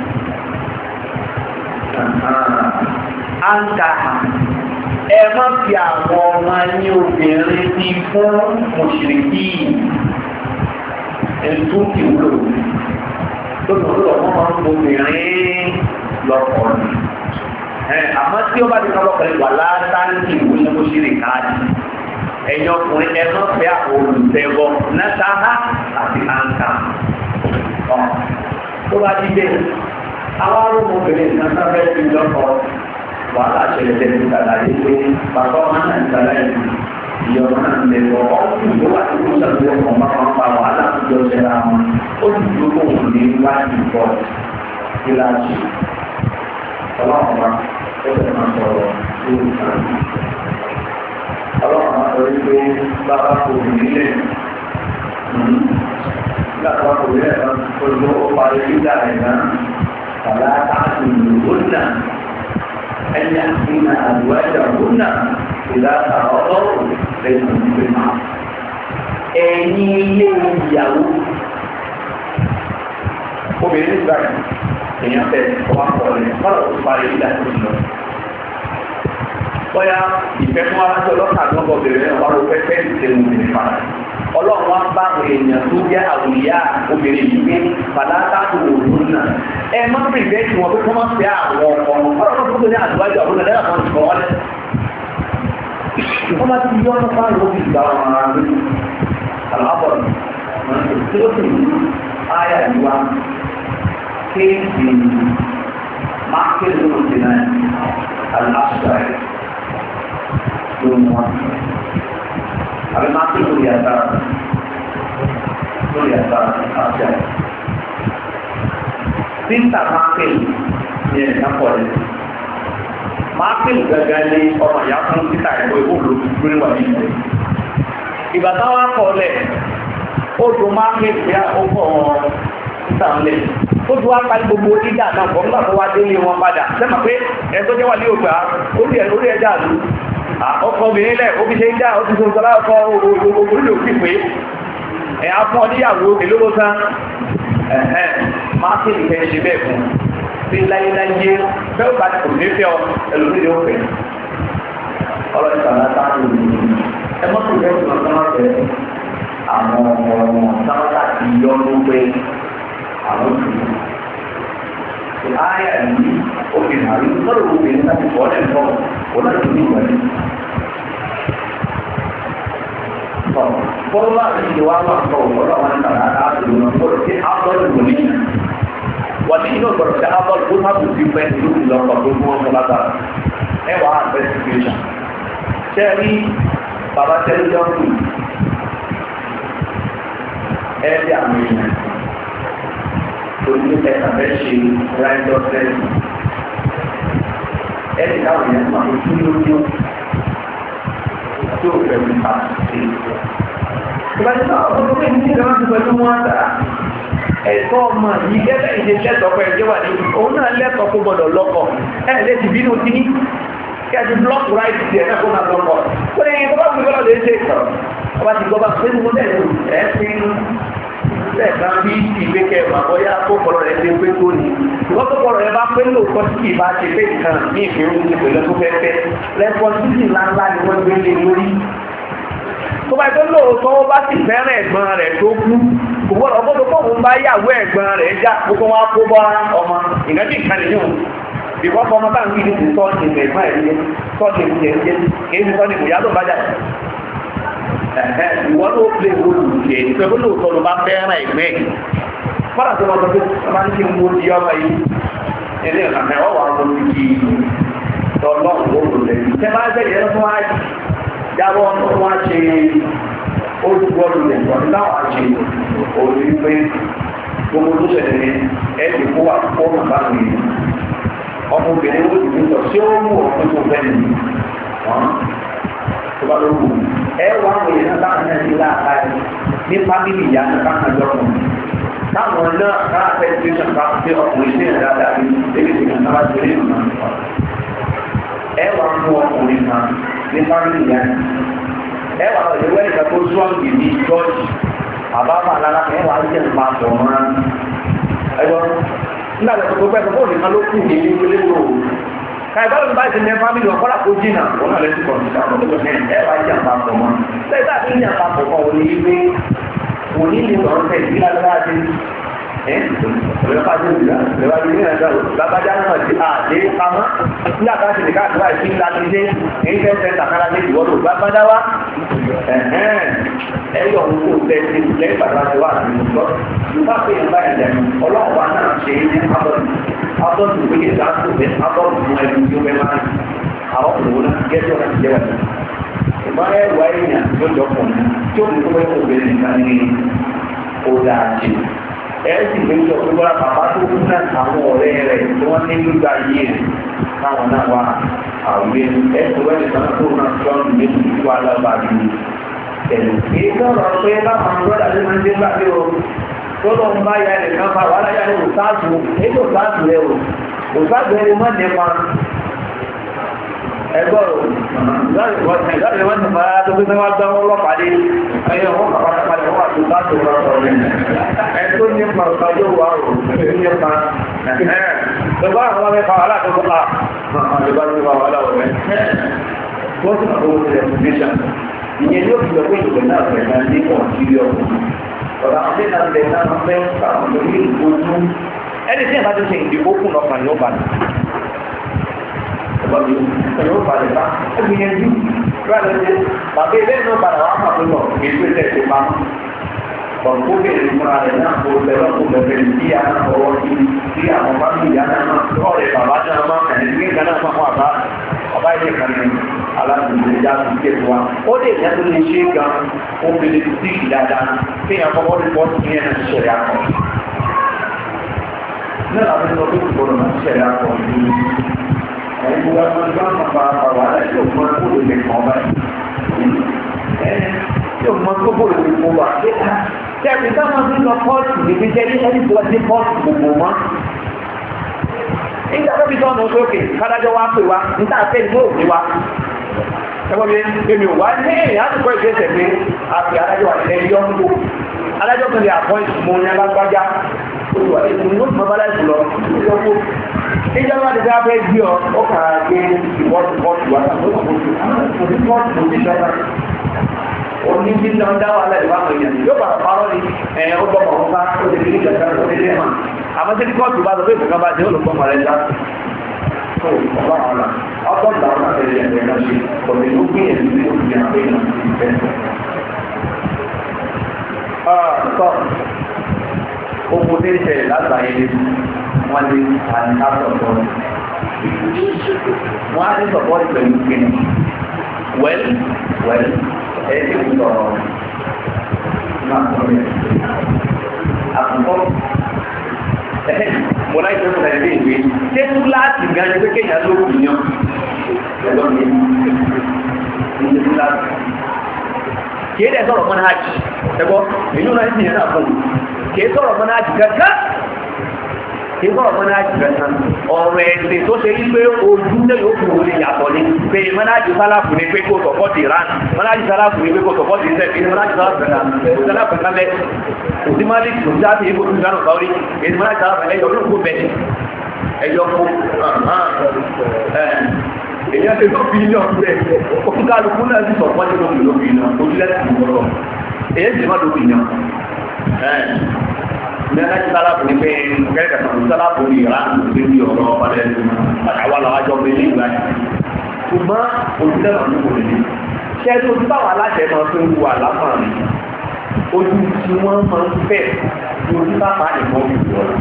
Speaker 1: Ankaha ẹ má fi àwọn ọmọ ní obìnrin ti fún mùsùlùmí ẹ̀tú ti wúlò lónìí wọ́n máa ń obìnrin lọ́pọ̀ ní àmọ́ tí ó bá ti kọ́ lọ́pọ̀ wà látàǹtì ìwúlò mùsùlùmí káàdì ẹ̀yìn ọkùnrin ẹ má fẹ́ àwọn olùtẹ́wọ́ nátáhà àti àǹkà tó bá ti dé àwọn arúgbóbìnrin náà sábẹ́ fi lọ́kọ̀ wàhálà ṣẹlẹ̀ lẹ́nu ìgbàláyé pé bàbá ọmọ náà ń gbàláyé ìyá ọmọ náà ń lẹ́kọ̀ọ́ ọ̀hún ìlú wà ní kó sàbẹ̀ ọkọ̀ bá wọn pa wàhálà tó jọ ṣẹlẹ̀ àwọn ó sì dúró wọn ní wájú bọ̀ kíláàsì ọlọ́run wa ó fẹ́ máa sọ̀rọ̀ lórí ìtàn ọlọ́run wa sọ wípé bàbá kò nílẹ̀ nígbà tó wà kò nílẹ̀ náà ó lọ ó parí dídà rẹ̀ náà. فلا تعتمدوهن أن يأتين أزواجهن إذا تراضوا بينهم بالمعروف. ẹ̀yin ilé ìyàwó obìnrin nígbà èèyàn fẹ́ ọba pọ̀ rẹ̀ fọ́nà tó parí ìdá tó ń lọ. bóyá ìfẹ́ fún aláṣọ ọlọ́kà tó ń bọ̀ bẹ̀rẹ̀ náà wọ́n lọ fẹ́ fẹ́ ìṣẹ́nu obìnrin padà. Ọlọ́run wá bá àwọn èèyàn tó jẹ́ àwòyá obìnrin yìí pé fàdákàtò òun náà ẹ má pèsè tí wọn pé kọ́ máa fẹ́ àwọn ọmọ ọlọ́run tó ní àdúrájọ àwọn ọ̀nà lẹ́yìn àwọn ìkọ̀ wọlé. wọ́n máa ti yọ ọ́nà fáwọn òbí ìgbà wọn ara rẹ̀ alábọ̀ tí ó sì ní àyà ìwà kéèkì mákèlú òsì náà aláṣà rẹ̀ ló ń wá. Abi masih kuliah aja. Pintar makin, ya apa ni? Makin gagal ni orang yang pun kita ibu belum wajib. Iba tahu apa oleh? Oh tu makin ya oh kita oleh. Ó dúwá parí gbogbo dídà náà bọ̀ nígbà tó wá dé ní wọn padà. Sẹ́mà pé ẹ̀ tó jẹ́ wà ní ògbà orí ẹja àlú ọkọ̀ obìnrin lẹ̀ ó fi ṣe ń dá ó ti sọ sọlá ọkọ̀ orílẹ̀ òfin pé ẹ̀ afọ́ níyàwó èlówó tán máa kí ìfẹ́ ṣe bẹ́ẹ̀ fún sí láyéláyé fẹ́ bá ti kò ní fẹ́ ọ ẹlòmíì ló fẹ́ ọlọ́dún tàbí àtàkùn ẹ mọ́tò fẹ́ tó lọ́sọ́nà fẹ́ àwọn ọmọ sáwọ́tà ti yọ ló pé àwọn òṣèlú ayé yìí obìnrin àrí sọ́dọ̀ obìnrin láti fọ́ ẹ̀ fọ́ òun náà tó ní ìwà ní. Fọ́lá ìdí wa máa sọ ọ̀rọ̀ àwọn ìtàrà àtàkùn lọ́nà fọ́lá sí ábọ́ọ̀lù wòlí. Wọ́n ní inú ọ̀gbọ̀rọ̀ sí ábọ́ọ̀lù tó sábà sí pẹ́ ìlú ìlọ́pọ̀ tó mú wọn lágbára. Ẹ wà á bẹ́ situation. Ṣé rí bàbá tẹ́lẹ̀ jọ́kù? Ẹ bí àwọn èèyàn olùdókè àbẹ́ ṣe ráìdọ́ sẹ́yìn. Ẹ ti dáwọn èèyàn máa ń tún lójú tó pẹ̀lú àti ìbájú náà ọdún pé ní ìjọba ti pẹ̀lú wọn àtà ẹ̀kọ́ ọmọ yìí gẹ́gẹ́ ìṣe lẹ́tọ̀ọ́ pẹ̀lú ìjọba ní òun náà lẹ́tọ̀ọ́ kó gbọdọ̀ lọ́kọ̀ ẹ̀ lè ti bínú tí ní kí a ti blọ́ọ̀kù ráìtì tiẹ̀ náà kó máa lọ́kọ̀ kó lè yẹn tó bá fi gbọ́dọ̀ lè ṣe ìtọ̀ ọba ti gbọ́ba pé mo dẹ̀ ẹ̀ fi lẹ́ẹ̀kan bí ìgbé kẹwà bọ́yá kó kọ̀rọ̀ rẹ̀ ṣe pé tó ní ìwọ́n tó kọ̀rọ̀ rẹ̀ bá pé lóòótọ́ tí kì í bá ṣe pé nǹkan ní ìfìrún ti pẹ̀lú tó fẹ́ fẹ́ rẹ́pọ̀tìtì ńláńlá ni wọ́n gbé lé lórí tó bá tó lóòótọ́ ó bá sì fẹ́ràn ẹ̀gbọ́n rẹ̀ tó kú òwúrọ̀ ọgbọ́dọ̀ fóun bá yàwó ẹ̀gbọ́n rẹ̀ já kókó wá kó bọ́ ọmọ ìgbẹ́jì kan nìyẹn bìkọ́ fọmọ bá ń kí ní ti sọ́ọ̀nì ẹ̀gbọ́n ẹ̀ sọ́ọ̀nì ẹ̀jẹ̀ kì í ti sọ́ọ̀nì ìyá tó bá jà ìwọ ló lè wo lùjẹ ìfẹ́ bó lóòótọ́ ló bá fẹ́ràn ẹ̀gbẹ́ fọ́nà tó lọ́dọ́ tó bá ní kí n wo di ọmọ yìí ilé ìlànà ẹ̀ wà lọ sí kí tọ́lọ́run ó lò lẹ́yìn tẹ́ bá jẹ́ ìyẹn fún wa jábọ́ fún wa ṣe olùgbọ́dù lẹ̀ wọ́n láwọn àṣẹ òní pé gbogbo tó ṣẹlẹ̀ ní ẹ̀ẹ́dì kó wà fún bàbá mi ọmọbìnrin ó ti sọ sí ó mú ọ̀pọ̀ tó bẹ́ẹ̀ ni tó bá ló wù ẹ wà wọ yẹn náà láwọn náà ti láàká ẹ ní fámìlì ìyá náà ká máa jọkùn táwọn náà ká fẹ́ tẹsán ká fẹ́ ọkùnrin sí ẹ̀dá dàbí ebi tí wọn bá tẹ̀lé ìlú náà ẹ wà fún ọkùnrin kan ní fámìlì ìyá náà ẹ wà wọ ìwé ìgbà tó sọ́ọ̀gì ní jọ́ọ̀jì àbáfà lára ẹ wà á jẹ́ nípa pọ̀ mọ́ ẹ gbọ́ nígbà tó pẹ́ tó bóòlù kan ló kù ní ilé lóòrò kàìbáwò ní báyìí ti ní fámìlì ọ̀pọ̀lá kó jìnà òun náà lẹ́sìn kọ̀ọ̀tù ọ̀pọ̀lọpọ̀ ní ẹ̀wà ìjà àpapọ̀ mọ́ lẹ́yìn àti ní àpapọ̀ kan òní ilé òní ilé ọ̀rọ̀ tẹ̀ sí lágbára ti ọ̀rẹ́pàá tó ìlà ìrẹ́wà ní ilé ẹ̀dọ́ lábájá náà ti àdé pamọ́ nígbà kan ti nìkan àtúwà ìpín láti dé èyí fẹ́ fẹ́ tàkàrà lé ìwọ́dọ̀ lágbájá wá ẹ̀yọ̀ ń kó tẹ̀ sí lẹ́yìn pàtàkì wà ní ìgbọ́ nígbà pé ìgbà ìjẹ́ ọlọ́pàá náà ṣe é ní abọ́dù pé ìdáàbò bẹ́ abọ́dù fún ẹni tí ó bẹ́ máa ń àwọn òun náà gẹ́gẹ́ ọ̀nà ìjẹ́ wà ní. ìmọ̀ ẹ̀wà èèyàn ló jọ pọ̀ ní tí ó ní kó bẹ́ kó bẹ́ẹ̀ nìkan ní ọ̀dà àjẹ́. ẹ sì gbé jọ pé bọ́lá bàbá tó kú náà àwọn ọ̀rẹ́ rẹ̀ tí wọ́n ní lóga yé rẹ̀ káwọn náà wà àwùjẹ ẹ tó wẹ́n nìkan tó náà tó ń lé ní ìwà alábàá ní ẹ̀lú. kì í sọ̀rọ̀ pé báwọn brọ́dà tó máa ń dé gbàgbé o tọ́lọ́ ń bá ya ẹ̀kan fa wà láyá ní òsáàtù ètò òsáàtù rẹ̀ o òsáàtù ẹni mọ́ nípa ẹgbọ́ o láti wọ́n ti fara tó gbé wá gbá wọn lọ́pàá dé ẹyẹ wọn pàpàpàdé wọn àti òsáàtù rọ̀ rẹ̀ ẹ̀tọ́ nípa ọ̀pá yóò wá o nípa ẹ̀gbọ́n àwọn ọmọ mẹ́fà wà láti ọ̀pá àjọba ní wà láwọ̀ rẹ̀ wọ́n sì máa wọ́n ti rẹ̀ ìyẹn yóò fi lọ pé ìgbẹ́ náà rẹ̀ náà ní kọ̀ọ̀kiri ọkùnrin ọ̀rọ̀ àwọn ẹ̀nà bẹ̀ náà fẹ́ àwọn lórí ìgbójú ẹni tí ẹ̀bá ti ṣe ìdìbò kùn lọ́kàn yóò bá ní ọ̀pọ̀lọpọ̀ yóò bá lè bá ó fi yẹn jú rẹ̀ lè bàbá ilé náà padà wá máa tó lọ èso ilẹ̀ tó pa ọ̀pọ̀ bèèrè fúnra rẹ̀ náà kó bẹ̀rẹ̀ kó bẹ̀rẹ̀ sí àwọn ọwọ́ sí àwọn fámìlì ìyá náà ọ̀rẹ́ bàbá náà máa kàn ní nígbà náà máa wà bá ilé kan ní aláàbòsí ìjà tó ké wa ó lè yẹn tó lè ṣe gan obìnrin tó ti dáadáa kí èèyàn kọ́kọ́ rìpọ́tù ní ẹ̀nà ìṣẹ̀lẹ̀ akọ. náà láti sọ pé ìgbọ́dọ̀ náà ṣẹlẹ̀ akọ ìlú ẹ̀yìn gbogbo àwọn ọjọ́ àwọn ọmọ àwọn àlẹ́ yóò mọ kó lè lè kàn báyìí yóò mọ kó bó lè lè kó wà. ṣé ẹ̀sìn táwọn ti lọ pọ́ọ̀tù níbi jẹ́ ní ẹni tó wá dé pọ́ọ̀tù gbogbo mọ́. nígbà tó fi sọ́nà sókè kádájọ́ wá pè wá níta fẹ́ ní òbí wa ẹgbọ́n mi èmi ò wá ní èèyàn àti kọ́ ìgbésẹ̀ pé àfi adájọ́ wà ní ẹjọ́ ń bò adájọ́ kan lè àpọ́ ìmọ̀ ní alágbájá olùwà ìmọ̀ ní oṣù bàbá láì lọ ìjọ kó ìjọba ti dá fẹ́ gbé ọ kà á gbé ìwọ́sùn kọ́ọ̀tù wà láti òní bí lọ dá wà lẹ́yìn wàá mọ̀nyàn yóò bá parọ́ ni ó gbọ́ mọ̀ nípa ó ti fi ní kẹta ó ti lé mà àmọ́ tí kóòtù bá sọ pé ìfúnkan bá ti ó lọ gbọ́ mọ̀ rẹ̀ dá tó ọba ọ̀la ọkọ̀ ìgbà wọn àti ẹ̀yẹ ẹ̀yẹ náà ṣe kọ̀ọ̀tù tó gbé ẹ̀yẹ ní oṣù yẹn àpé náà ti fẹ́. tọ́ ogun tí ń ṣẹlẹ̀ látàáyé ní wọ́n lé àníkàtọ̀ wọ́n á ní sọ̀pọ́ọ̀tì pẹ̀lú kíni wẹ́l ẹ̀ẹ́dì ń sọ̀rọ̀ máa sọ̀rọ̀ yẹn. Àkùkọ mo láì tó sọ̀rọ̀ ẹ̀dẹ́ ìwé ṣé túláàsì gan ni pé kéèyàn ló kù yàn ẹ̀dọ́ mi ní ṣe túláàsì. Kì í dẹ̀ sọ̀rọ̀ mọ́nájì ẹ̀gbọ́ èyí náà ń sìn yẹn náà fún mi. Kì í sọ̀rọ̀ mọ́nájì kankan. Kì í sọ̀rọ̀ mọ́nájì kankan. Ọ̀rọ̀ ẹ̀sìn tó ṣe wípé ojú náà yóò fi wọlé yàtọ̀ ni pé mọ́nájì sálàfù ni pé kó sọ̀pọ̀tì Iran mọ́nájì sálàfù ni pé kó sọ̀pọ̀tì Israel mọ́nájì sálàfù kan lẹ́ òsì malik kò sí àti ìbò ìgbà náà sọ́rí èyí mọ́nájì sálàfù ẹ̀yọ́ ló kó bẹ̀ ẹ̀yọ́ kó èyí á ti lọ bí ilé ọ̀hún rẹ̀ òkú kálukú náà sì sọ̀pọ̀tì lóbi náà ojúlẹ̀ ìwọ̀rọ̀ èyí sì má lóbi náà nana ti sálàfù ní pé kẹ́kẹ́ kan sálàfù ní Iran ló ti ọ̀rọ̀ ọ̀pọ̀lẹ́ àtàwọn àwọn àjọ méjì ìgbà yẹn ṣùgbọ́n òṣìṣẹ́ náà ló kò lè ṣe tó ti báwọn aláṣẹ máa fi ń wo àlámọ̀rin ojú tí wọ́n máa ń fẹ́ ní ojú bá máa lè mọ́ ìlú ọ̀la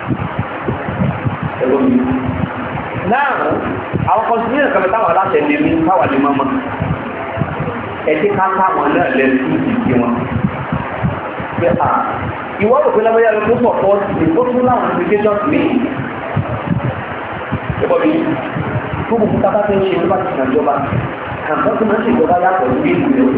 Speaker 1: ẹ̀rọ mi. náà àwọn kọ́sìmíìnì kan táwọn aláṣẹ lè mú káwà lè mọ́ mọ́ ẹ̀jẹ̀ ká káwọn náà lẹ́nu ìdí wọn. Ìwọ́n rò pé lábẹ́yà ló tó sọ̀pọ̀ sí ó tún láwọn applications ní ẹgbọ́bí fún gbogbo tábà tó ń ṣe nípa ti ìjọba kàǹtọ́ tó máa ń ṣèjọba yàtọ̀ ní ìlú rẹ̀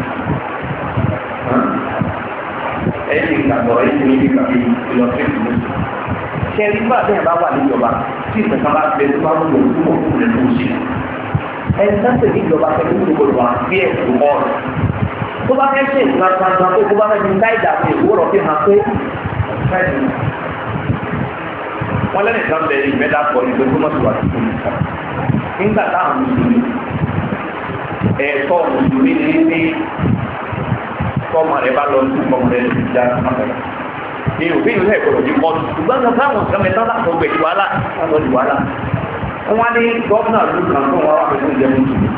Speaker 1: ẹ̀yìn ìgbàgbọ́ ẹ̀yìn ní ìgbàgbé ìlọsí ìlú ṣe rí bá bẹ́ẹ̀ bá wà níjọba tí ìfẹ̀ká bá fẹ́ tó bá ń lò fún òkú rẹ̀ tó ṣe ẹni sáńtẹ̀ ní ìjọba pẹ̀lú ìgbòho àti ẹ̀sùn ọ̀rọ̀ tó bá fẹ́ ṣe ìgbà kan pé tó bá fẹ́ fi dá ìdá pé ìwúrọ̀ fi hàn pé wọ́n lẹ́nu ìkan bẹ̀rẹ̀ ìmẹ́ta pọ̀ ní pé tó mọ̀ sí wà sí fún ìkan nígbà táwọn mùsùlùmí ẹ̀tọ́ mùsùlùmí ní ní kọ́mọ rẹ̀ bá lọ sí kọ́mọ rẹ̀ lè já àpẹẹrẹ ní òfin ìlú ẹ̀kọ́ ní kọ́ọ̀tù ṣùgbọ́n kan táwọn kan mẹ́ta láti ọgbẹ̀ di wàhálà láti di wàhálà wọ́n wá ní gọ́ọ̀nà lù kan fún wọn wá pẹ̀lú ìjẹ́ mùsùlùmí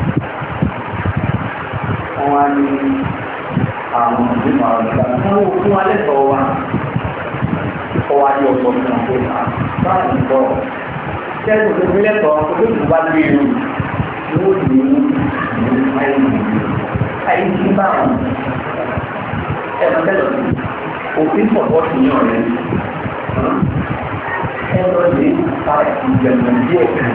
Speaker 1: wọ́n wá ní àwọn ìgbìmọ̀ àwọn ìgbà wọ́n wò fún alẹ́ sọ wa ọwọ́ ayé ọ̀sọ̀ fún wọn pé báwọn ń bọ̀ sẹ́yìn tó fi lẹ́tọ̀ọ́ tó fi bá gbé ewu ni ó lè mú ìlú ayé ìlú ayé tí báwọn ẹ̀rọ tẹ́lọ̀ òfin pọ̀pọ̀ sí yàn rẹ̀ ẹ̀rọ lè fa ìjẹ̀mọ̀ díẹ̀ kan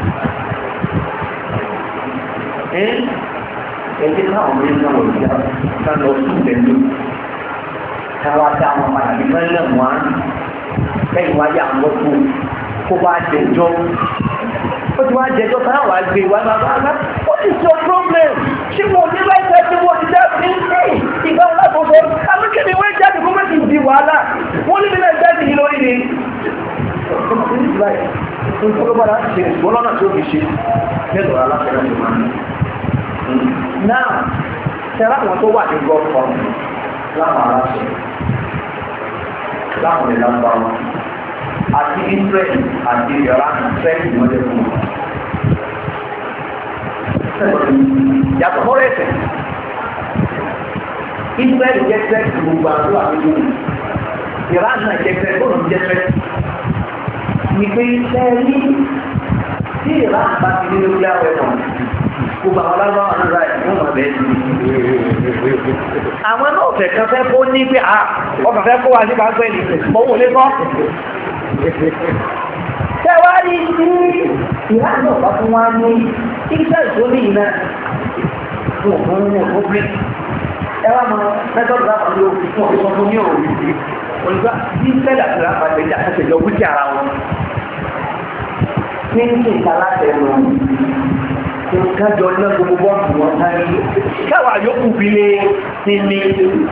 Speaker 1: ẹgbẹ́ káwọn ọmọdé náà wọ̀ sí àwọn kan lọ sí ìtẹ́lú káwá dá wọn padà ní mẹ́lẹ̀ wọn kẹ́yìn wá yà wọ́n tó kó bá jẹjọ́ ó ti wá jẹjọ́ káwọn wá gbé wá bàbá àgbà ó ti sọ problem ṣé mo ní láìpẹ́ tí wọ́n ti dá ní ṣe ìgbà alákòóso àbíkẹ́ni wọ́n jáde kó mẹ́sì di wàhálà wọ́n ní nílẹ̀ jáde yìí lórí ni. olùkọ́lọ́gbàdà ṣe ìgbọ́lọ́nà tó fi ṣe mẹ́lọ̀ aláṣẹ láti máa ń náà ṣẹlá àwọn tó wà ní gọ́ọ̀fọ́ láwọn aláṣẹ láwọn ìlànà wọn àti Israel àti Iran fẹ́ẹ̀kì mọ́lẹ̀ fún wọn. yàtọ̀ mọ́rẹ̀ ẹ̀sẹ̀ Israel jẹ́ fẹ́ẹ̀kì gbogbo àwọn àgbègbè Iran náà jẹ́ fẹ́ẹ̀kì bóun jẹ́ fẹ́ẹ̀kì ní pé sẹ́ẹ̀lì tí Iran bá ti ní lórí àwẹ̀ náà gbogbo àwọn aláwọ̀ àrùnra ẹ̀ wọ́n máa bẹ̀ẹ́ sí. àwọn náà fẹ̀ kan fẹ́ kó ní pé ọkàn fẹ́ kó wa sí pàápẹ́ ní mọ́wó lé kọ́. tẹ́wárí sí ìhà náà bá fún wa ní iṣẹ́ ìtòlí iná fún òfin bí ẹ wá mọ mẹ́tọ́dù lápá ló fún òfin sọ fún ní òòrùn olùgbà bí sẹ́lẹ̀ àti lápá ìjà àti ìjọ wíjì ara wọn. ní ìṣe ìta láti ẹnu tó kájọ náà gbogbo bọ́ọ̀lù wọn táyé káwà yókù bí lé sí ní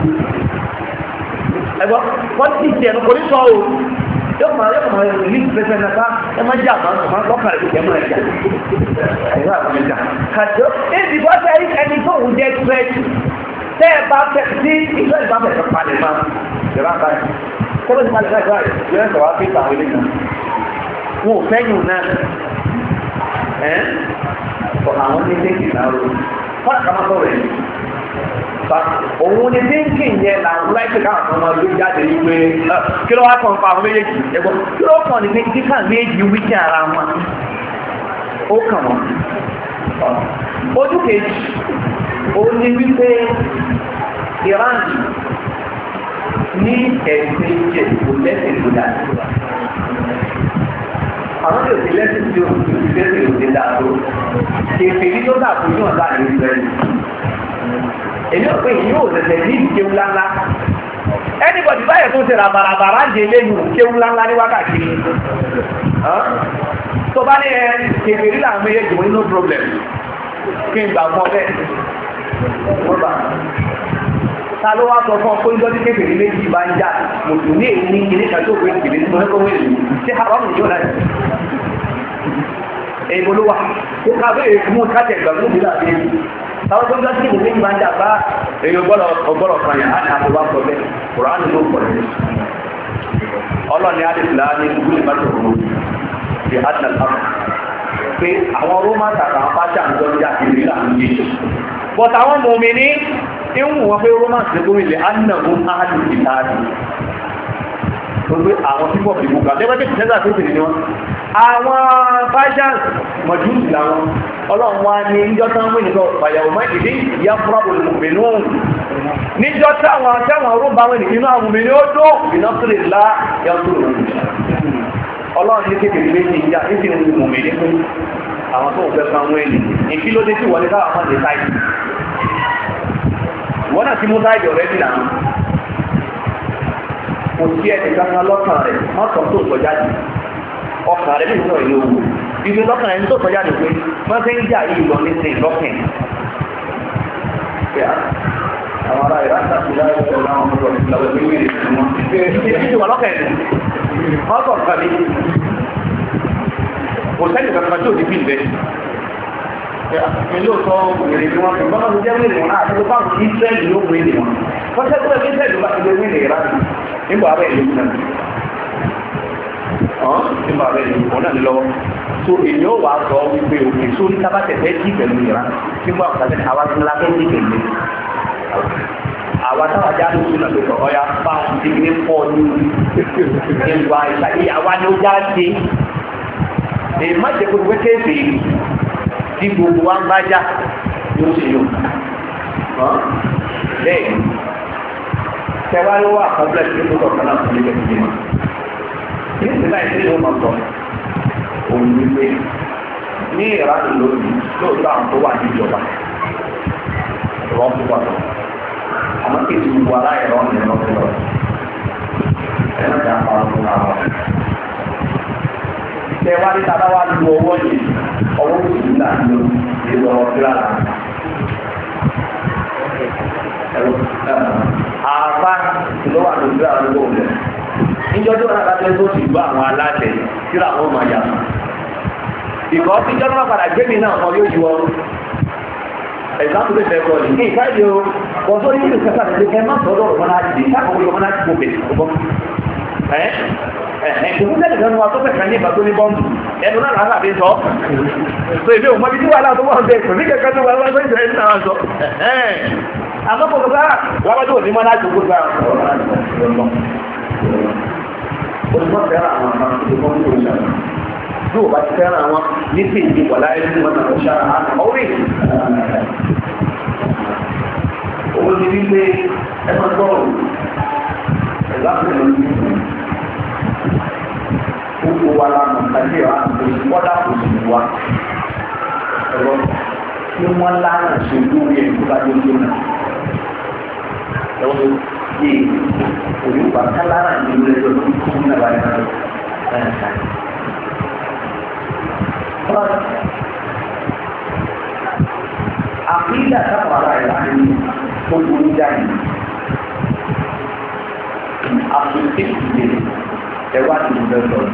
Speaker 1: ẹgbọ́n wọ́n ti jẹ́ ẹnu kò ní sọ o yóò máa ní ìfẹ́fẹ́ náà ẹ má jà máa lọ́kà rẹ̀ kẹ́ máa jà ẹ̀rọ àwọn ẹja kàjọ èdè bọ́ sẹ́yìn ẹni tó ń jẹ́ tírẹ́tì tẹ́ ẹ bá fẹ́ sí ìfẹ́ ìbá fẹ́ palẹ̀ máa ìrọ̀ àbáyé tẹ́lẹ̀ ti palẹ̀ láìpẹ́ yóò ẹ̀ sọ̀rọ̀ àfihàn àwọn ilé kan wọn ò fẹ́yìn náà ẹ̀ sọ àwọn ní tẹ́ǹkì náà ro fún àkàmọ́tọ̀ rẹ̀ òun ni tẹ́ǹkì yẹn làwọn láìpẹ́ káwọn ọmọ ló jáde ní pé kí ló wá kàn fa àwọn méjèèjì ẹ̀gbọ́n kí ló kàn ní pé kíkà méjì wíkì ara wọn ó kàn wọ́n ojú kejì òun ni wípé Iran ní ẹ̀sìn jẹ́ kò lẹ́sìn tó dáa àwọn tí ò sí lẹ́sìn tí ó ti lẹ́sìn ò ti dáa tó kèfèrí tó dà fún yóò dáa ní Israẹli èmi ò pé yóò tẹ̀sẹ̀ ní ìkéwú ńláńlá anybody báyẹ̀ tó ṣe ràbàràbàrà ń jẹ lẹ́yìn ìkéwú ńláńlá ní wákàtí tó bá ní kèfèrí làwọn méjèèjì wọn no problem kí n gbà fún ọ bẹ́ẹ̀ wọ́n bá ta ló wá sọ fún ọ pé ń dọ́jú kékeré méjì bá ń jà mùsùlùmí èyí ní ilé ìkàtó òfin ìkèlè ní ọjọ́ wẹ̀lẹ̀ ṣé àbámu yóò náà èèbò ló wà ó ká bẹ́ẹ̀ mú kájẹ̀ ìgbà fún mi láti ẹ̀yìn táwọn tó ń dọ́jú kékeré méjì bá ń jà bá èyí ọgbọ́dọ̀ kan yà á ní àbúrò sọ bẹ́ẹ̀ Kùránì ló pọ̀ lẹ́yìn ọlọ́ni adìsílá ní gúlẹ̀ bá tó kúrò ti adìsílá àmọ́ pé àwọn Rómà tàbí àwọn pàṣẹ àǹdọ́jà ìrírí àwọn yìí but àwọn mọ̀mí ní ìwọ̀n wọn pé Roman ti gómìn lè ánàmú áàdù ìtàdì tó gbé àwọn pípọ̀ ìgbòkà lẹ́gbẹ́gbẹ́ ìtẹ́sà tó tèrè ní wọn àwọn fashions mọ̀júùsì làwọn ọlọ́run wá ní ìjọ tán wé nìkan fàyàwó má ìdí ìyá fúra olùmọ̀mìnú níjọ táwọn rúbà wọn nìkan inú àwọn mọ̀mìnú ó dó ìnáfúrè lá yàtúrò ọlọ́run ní kékeré méjì ìyá ìsìn mọ̀mìnú pé àwọn tó ń fẹ́ fún àwọn ènìyàn ìkí ló dé sí wọlé káwọn máa lè táìdì wọ́n náà ti mú táìdì ọ̀rẹ́ dì náà kò sí ẹni kankan lọ́kàn rẹ̀ mọ́tò tó sọ jáde ọkàn rẹ̀ nínú ìlú owó ibi lọ́kàn rẹ̀ tó sọ jáde pé wọ́n fẹ́ ń jà yìí lọ ní sin lọ́kàn àwọn ará ìrà láti láyé ọ̀rọ̀ àwọn ọmọdé ìlàwọ̀ ìwé ìrìn wọn lọ́kàn rẹ̀ mọ́tò kan ní kò sẹ́yìn kankan tó di bí ìbẹ́ ilé òtọ́ òmìnirí tí wọ́n fi bọ́n tó jẹ́ wíìlì wọn àti bá wọn Ísírẹ́lì ló wíìlì wọn wọ́n tẹ́ tó ẹgbẹ́ Ísírẹ́lì bá ti lé wíìlì ìrà nígbà abẹ́ ìlú náà nígbà abẹ́ ìlú wọn náà ní lọ́wọ́ so èèyàn wà sọ wípé òkè sórí tábàtẹ̀fẹ́ dì pẹ̀lú ìrà nígbà àtàtẹ̀ àwa tó ńlá fẹ́ dì pẹ̀lú àwa táwa já ló sún àgbẹ̀tọ̀ ọ̀yà bá ti ní pọ̀ ní ìwà ìṣàyè àwa ni ó já dé èyí má jẹ́ kó wẹ́kẹ́ èfè tí gbogbo wa ń bá já yóò ṣe yóò bẹ́ẹ̀ tẹwàá ló wà complex ní gbogbo ọ̀kan náà fún ilé ìgbìmọ̀ ní ìsìnlá ìsìnlẹ̀ ó máa sọ òun wípé ní ìránù lónìí lóòótọ́ àwọn tó wà ní ìjọba ìwọ́n tó wà lọ àmọ́ kí èsì gbogbo aláìrọ́ ní ìrọ́ tó lọ ẹ̀rọ ìjà pa ọdún náà wà tẹwàá ní tàbá wà lu ọwọ́ yìí ọwọ́ òsì náà ló ìlọ ọ̀dúrà náà àbá ló wà lójú àwọn ọmọ rẹ̀ níjọ́ tó rà láti tó ti gbọ́ àwọn aláṣẹ tí àwọn ọmọ yà ìkọ́ tí jọ́ náà padà gbé mi náà kan yóò yíwọ́ ẹ̀sáàmù tó fẹ́ kọ́ ní ìfáìdì o wọ́n tó ní ìlú kẹta lè fẹ́ má sọ́dọ̀ ọ̀rọ̀ náà ti sáàkùn ọmọ náà ti kó bẹ̀ ọgbọ́n ìfún tẹ́lẹ̀ kan wà tó fẹ́ kan ní ìgbà tó ní bọ́ọ̀mù ẹnu náà lára àbí sọ so ìbí òun mọ́bí tí wà láàtọ́ wọ́n bẹ́ẹ̀ pẹ̀lú kẹ́kẹ́ tó wà wọ́n tó ìjọ ẹ̀sìn náà sọ àmọ́pọ̀ tó sára lábájú òní mọ́ láti gbogbo olùkọ́ fẹ́ràn àwọn kan olùkọ́ ní oṣù bí o bá ti fẹ́ràn àwọn ní sí ìdí wà láyé ní wọn náà ṣára àná orí owó ti rí pé ẹ máa gbọ́ ẹ̀láfẹ́ lórí gbogbo wa la mọ̀ kájí wa kọ́dà kò sì wá ẹ̀rọ tí wọ́n lánà ṣe lórí ẹ̀ tó bá dé ojú náà ẹ̀rọ yé olùkọ́ kálára ní ilé ẹjọ́ tó kú náà báyìí náà láyà ká.
Speaker 2: àkídà sábà ara ẹ̀ láti ní gbogbo oníjáde àtúntì ìdílé ẹ̀wá ti ń bẹ sọ̀rọ̀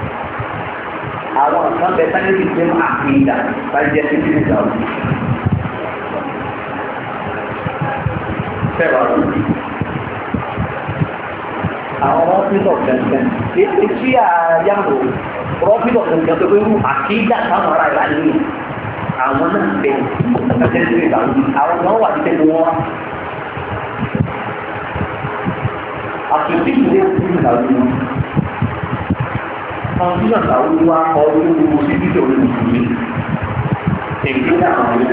Speaker 2: àwọn kan bẹ sáré ti gbé àkídà bá jẹ́ títí nígbà wọn. Fẹ́ràn àwọn rọ́pìtọ̀ gẹ̀gẹ̀ ètò tí a yàgò rọ́pìtọ̀ gẹ̀gẹ̀ tó gbérù àkídà sáwọn ará ìlànà yìí àwọn náà bẹ ẹgbẹ́ ìgbàlódé àwọn náà wà ní tẹ́lẹ̀ wọn àtúntì ìdílé ti ìgbàlódé wọn àwọn tí wọn kàwé wá kọ orí gbogbo sí títí orí mùsùlùmí èké àwọn ọmọ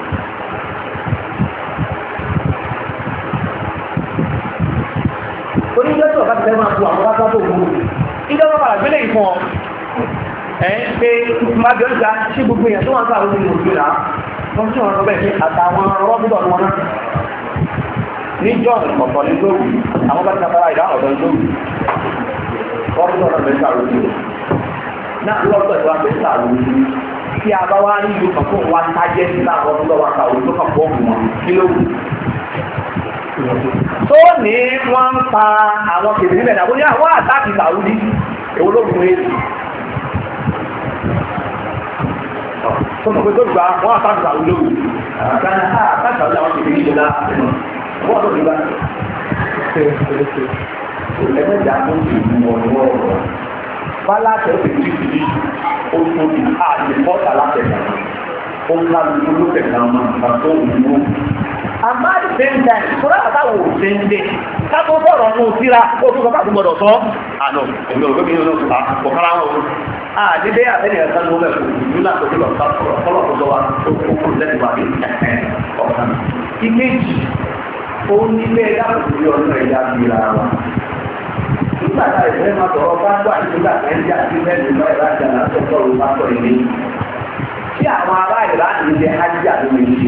Speaker 2: oníjọ́sọ̀ ọ̀gá ti fẹ́ máa bu àwọn wákàtí òwúrò ìjọba padà gbélé ìfún ọ pé máa bí ọ́nìta ṣé gbogbo èèyàn tó wọ́n sáà lórí ìlú ìlà wọ́n tí wọ́n rọ́ bẹ́ẹ̀ pé àtàwọn rọ́bùdọ̀ wọn náà ní john ọ̀pọ̀ ní lórí àwọn bá ti sábàrà ìdá ọ̀dọ́ ní lórí rọ́bùdọ̀ náà bẹ́ẹ̀ sáà lórí náà lọ́gbẹ̀ tó wá bẹ́ẹ̀ sáà lórí tí a bá wá ní ìlú kan fún wa tájẹ́ sí náà rọ́bùdọ̀ wa sáà lórí tó kàn fọ́ wọn kí ló wù tó ní wọ́n ń pa àwọn kèdè nílẹ̀ náà bóyá wọ́n àtàkì sàúdí èwo ló gùn èdè tó mọ̀ pé tó gbà wọ́n àtàkì sàúdí lórí àtàkì sàúdí àwọn kèdè nílẹ̀ náà wọ́n tó gbà ẹgbẹ́jà tó ti wọ̀n bá láti ó ti ti ti ó tóbi àti pọ́tà látẹ̀kà ó ń lálùú ló tẹ̀kà máa ń bá tó wù ú àmọ́ àti same time kúrò àtàwọn òṣèǹdè káàkó sọ̀rọ̀ ọ̀nà òsíra ó tún kọ́kọ́ àtúgbọ̀dọ̀ sọ àná èmi òwe mi ní ọ̀nà ọ̀kára wọn o àdídé àtẹ́lẹ̀ ẹ̀ka ló bẹ̀ kú ìlú náà tó kílọ̀ sọ̀rọ̀ kọ́lọ̀ tó sọ wa tó kó lẹ́nu wa ní ọ̀kan. ìkejì ó nílé dáàbòbò bí ọ̀nà ẹ̀yà bíra wa nígbà tá ìfẹ́ máa sọ̀rọ̀ bá gbà nígbà nàìjíríà sí mẹ́rin nígbà ìrajà láti sọ̀rọ̀ bá sọ ilé tí àwọn ará ìlànà ilẹ̀ ájíjà ló lè ṣe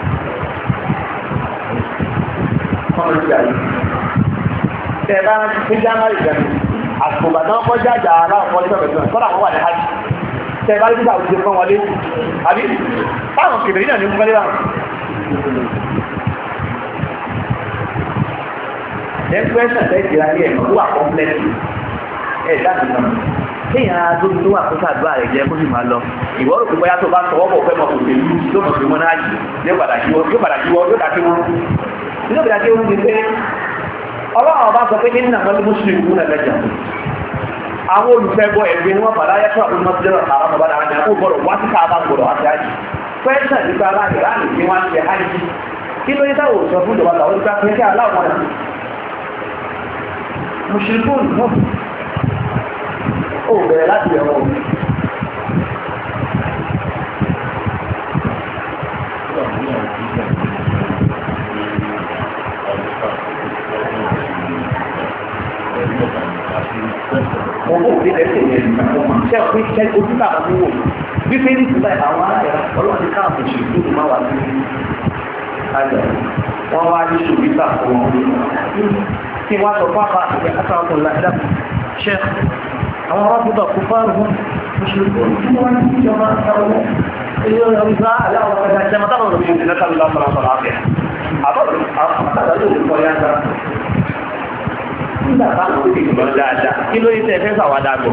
Speaker 2: tẹ̀bá ní january gan àsìkò náà kọjá àjà aláwọ̀ fọ́lé pẹ̀lú kọ́nà àwọn wà ní hajj tẹ̀bá ní títà òjò fún wọlé àbí táwọn kèbèrè náà ní fún wọlé láwọn ẹgbẹ́sàn tẹ́jìlá ní ẹ̀mọ̀ tó wà kọ́mplẹ́tì ẹ̀ dáàbì náà kéèyàn adóbi tó wà kó sàdúrà rẹ̀ jẹ́ kó sì máa lọ ìwọ́rò pé bóyá tó bá tọwọ́ bọ̀ fẹ́ mọ̀ kò tèlú yóò mọ̀ sí wọn náà yìí yóò padà yíwọ́ yóò dàkí wọn nínú ìgbà tí ó ń di pé ọlọ́run ọba sọ pé nínú àwọn mùsùlùmí ìlú náà lẹ́jà àwọn olùfẹ́bọ ẹ̀gbẹ́ ni wọ́n padà yẹ́sọ́ àwọn mọ́sílẹ̀ àwọn ọba náà ní àkókò gbọ́dọ̀ wá sí káàbà gbọ́dọ̀ wá sí àjì fẹ́ṣẹ̀ nípa aláàjì láti fi wọ́n ṣe àjì kí ló yẹ táwọn òṣìṣẹ́ fún ìjọba àwọn olùfẹ́ pé kí aláwọ̀ náà mùsùlùmí náà ó bẹ̀rẹ̀ láti ẹ̀rọ wọ́n kò fi ẹsẹ̀ yẹn ṣe pé ṣe ojú náà mú wò bí fẹ́ẹ́ ní ìtura àwọn aráàlú ọlọ́run káàmù ṣe tó máa wà sí àjà wọ́n wá ní ṣòwítà fún wọn kí wọ́n sọ fún àpá àti àtàwọn ọ̀la ẹ̀dá ṣe àwọn arábùdọ̀ kò fáwọn wọn mùsùlùmí tí wọ́n ní ìjọba àtàwọn ilé ọ̀gá aláwọ̀ ọ̀gá ṣe mọ́tàlá ọ̀rọ̀ mi ìdílé kálí lọ́sọ̀rọ̀ sọ̀rọ̀ àbẹ̀ àbọ̀rọ̀ àtàwọn yóò kọ́ yá sára nígbà táwọn ó ti gbọ́ dáadáa kí ló yẹ tẹ́ fẹ́ sàwádà gbọ́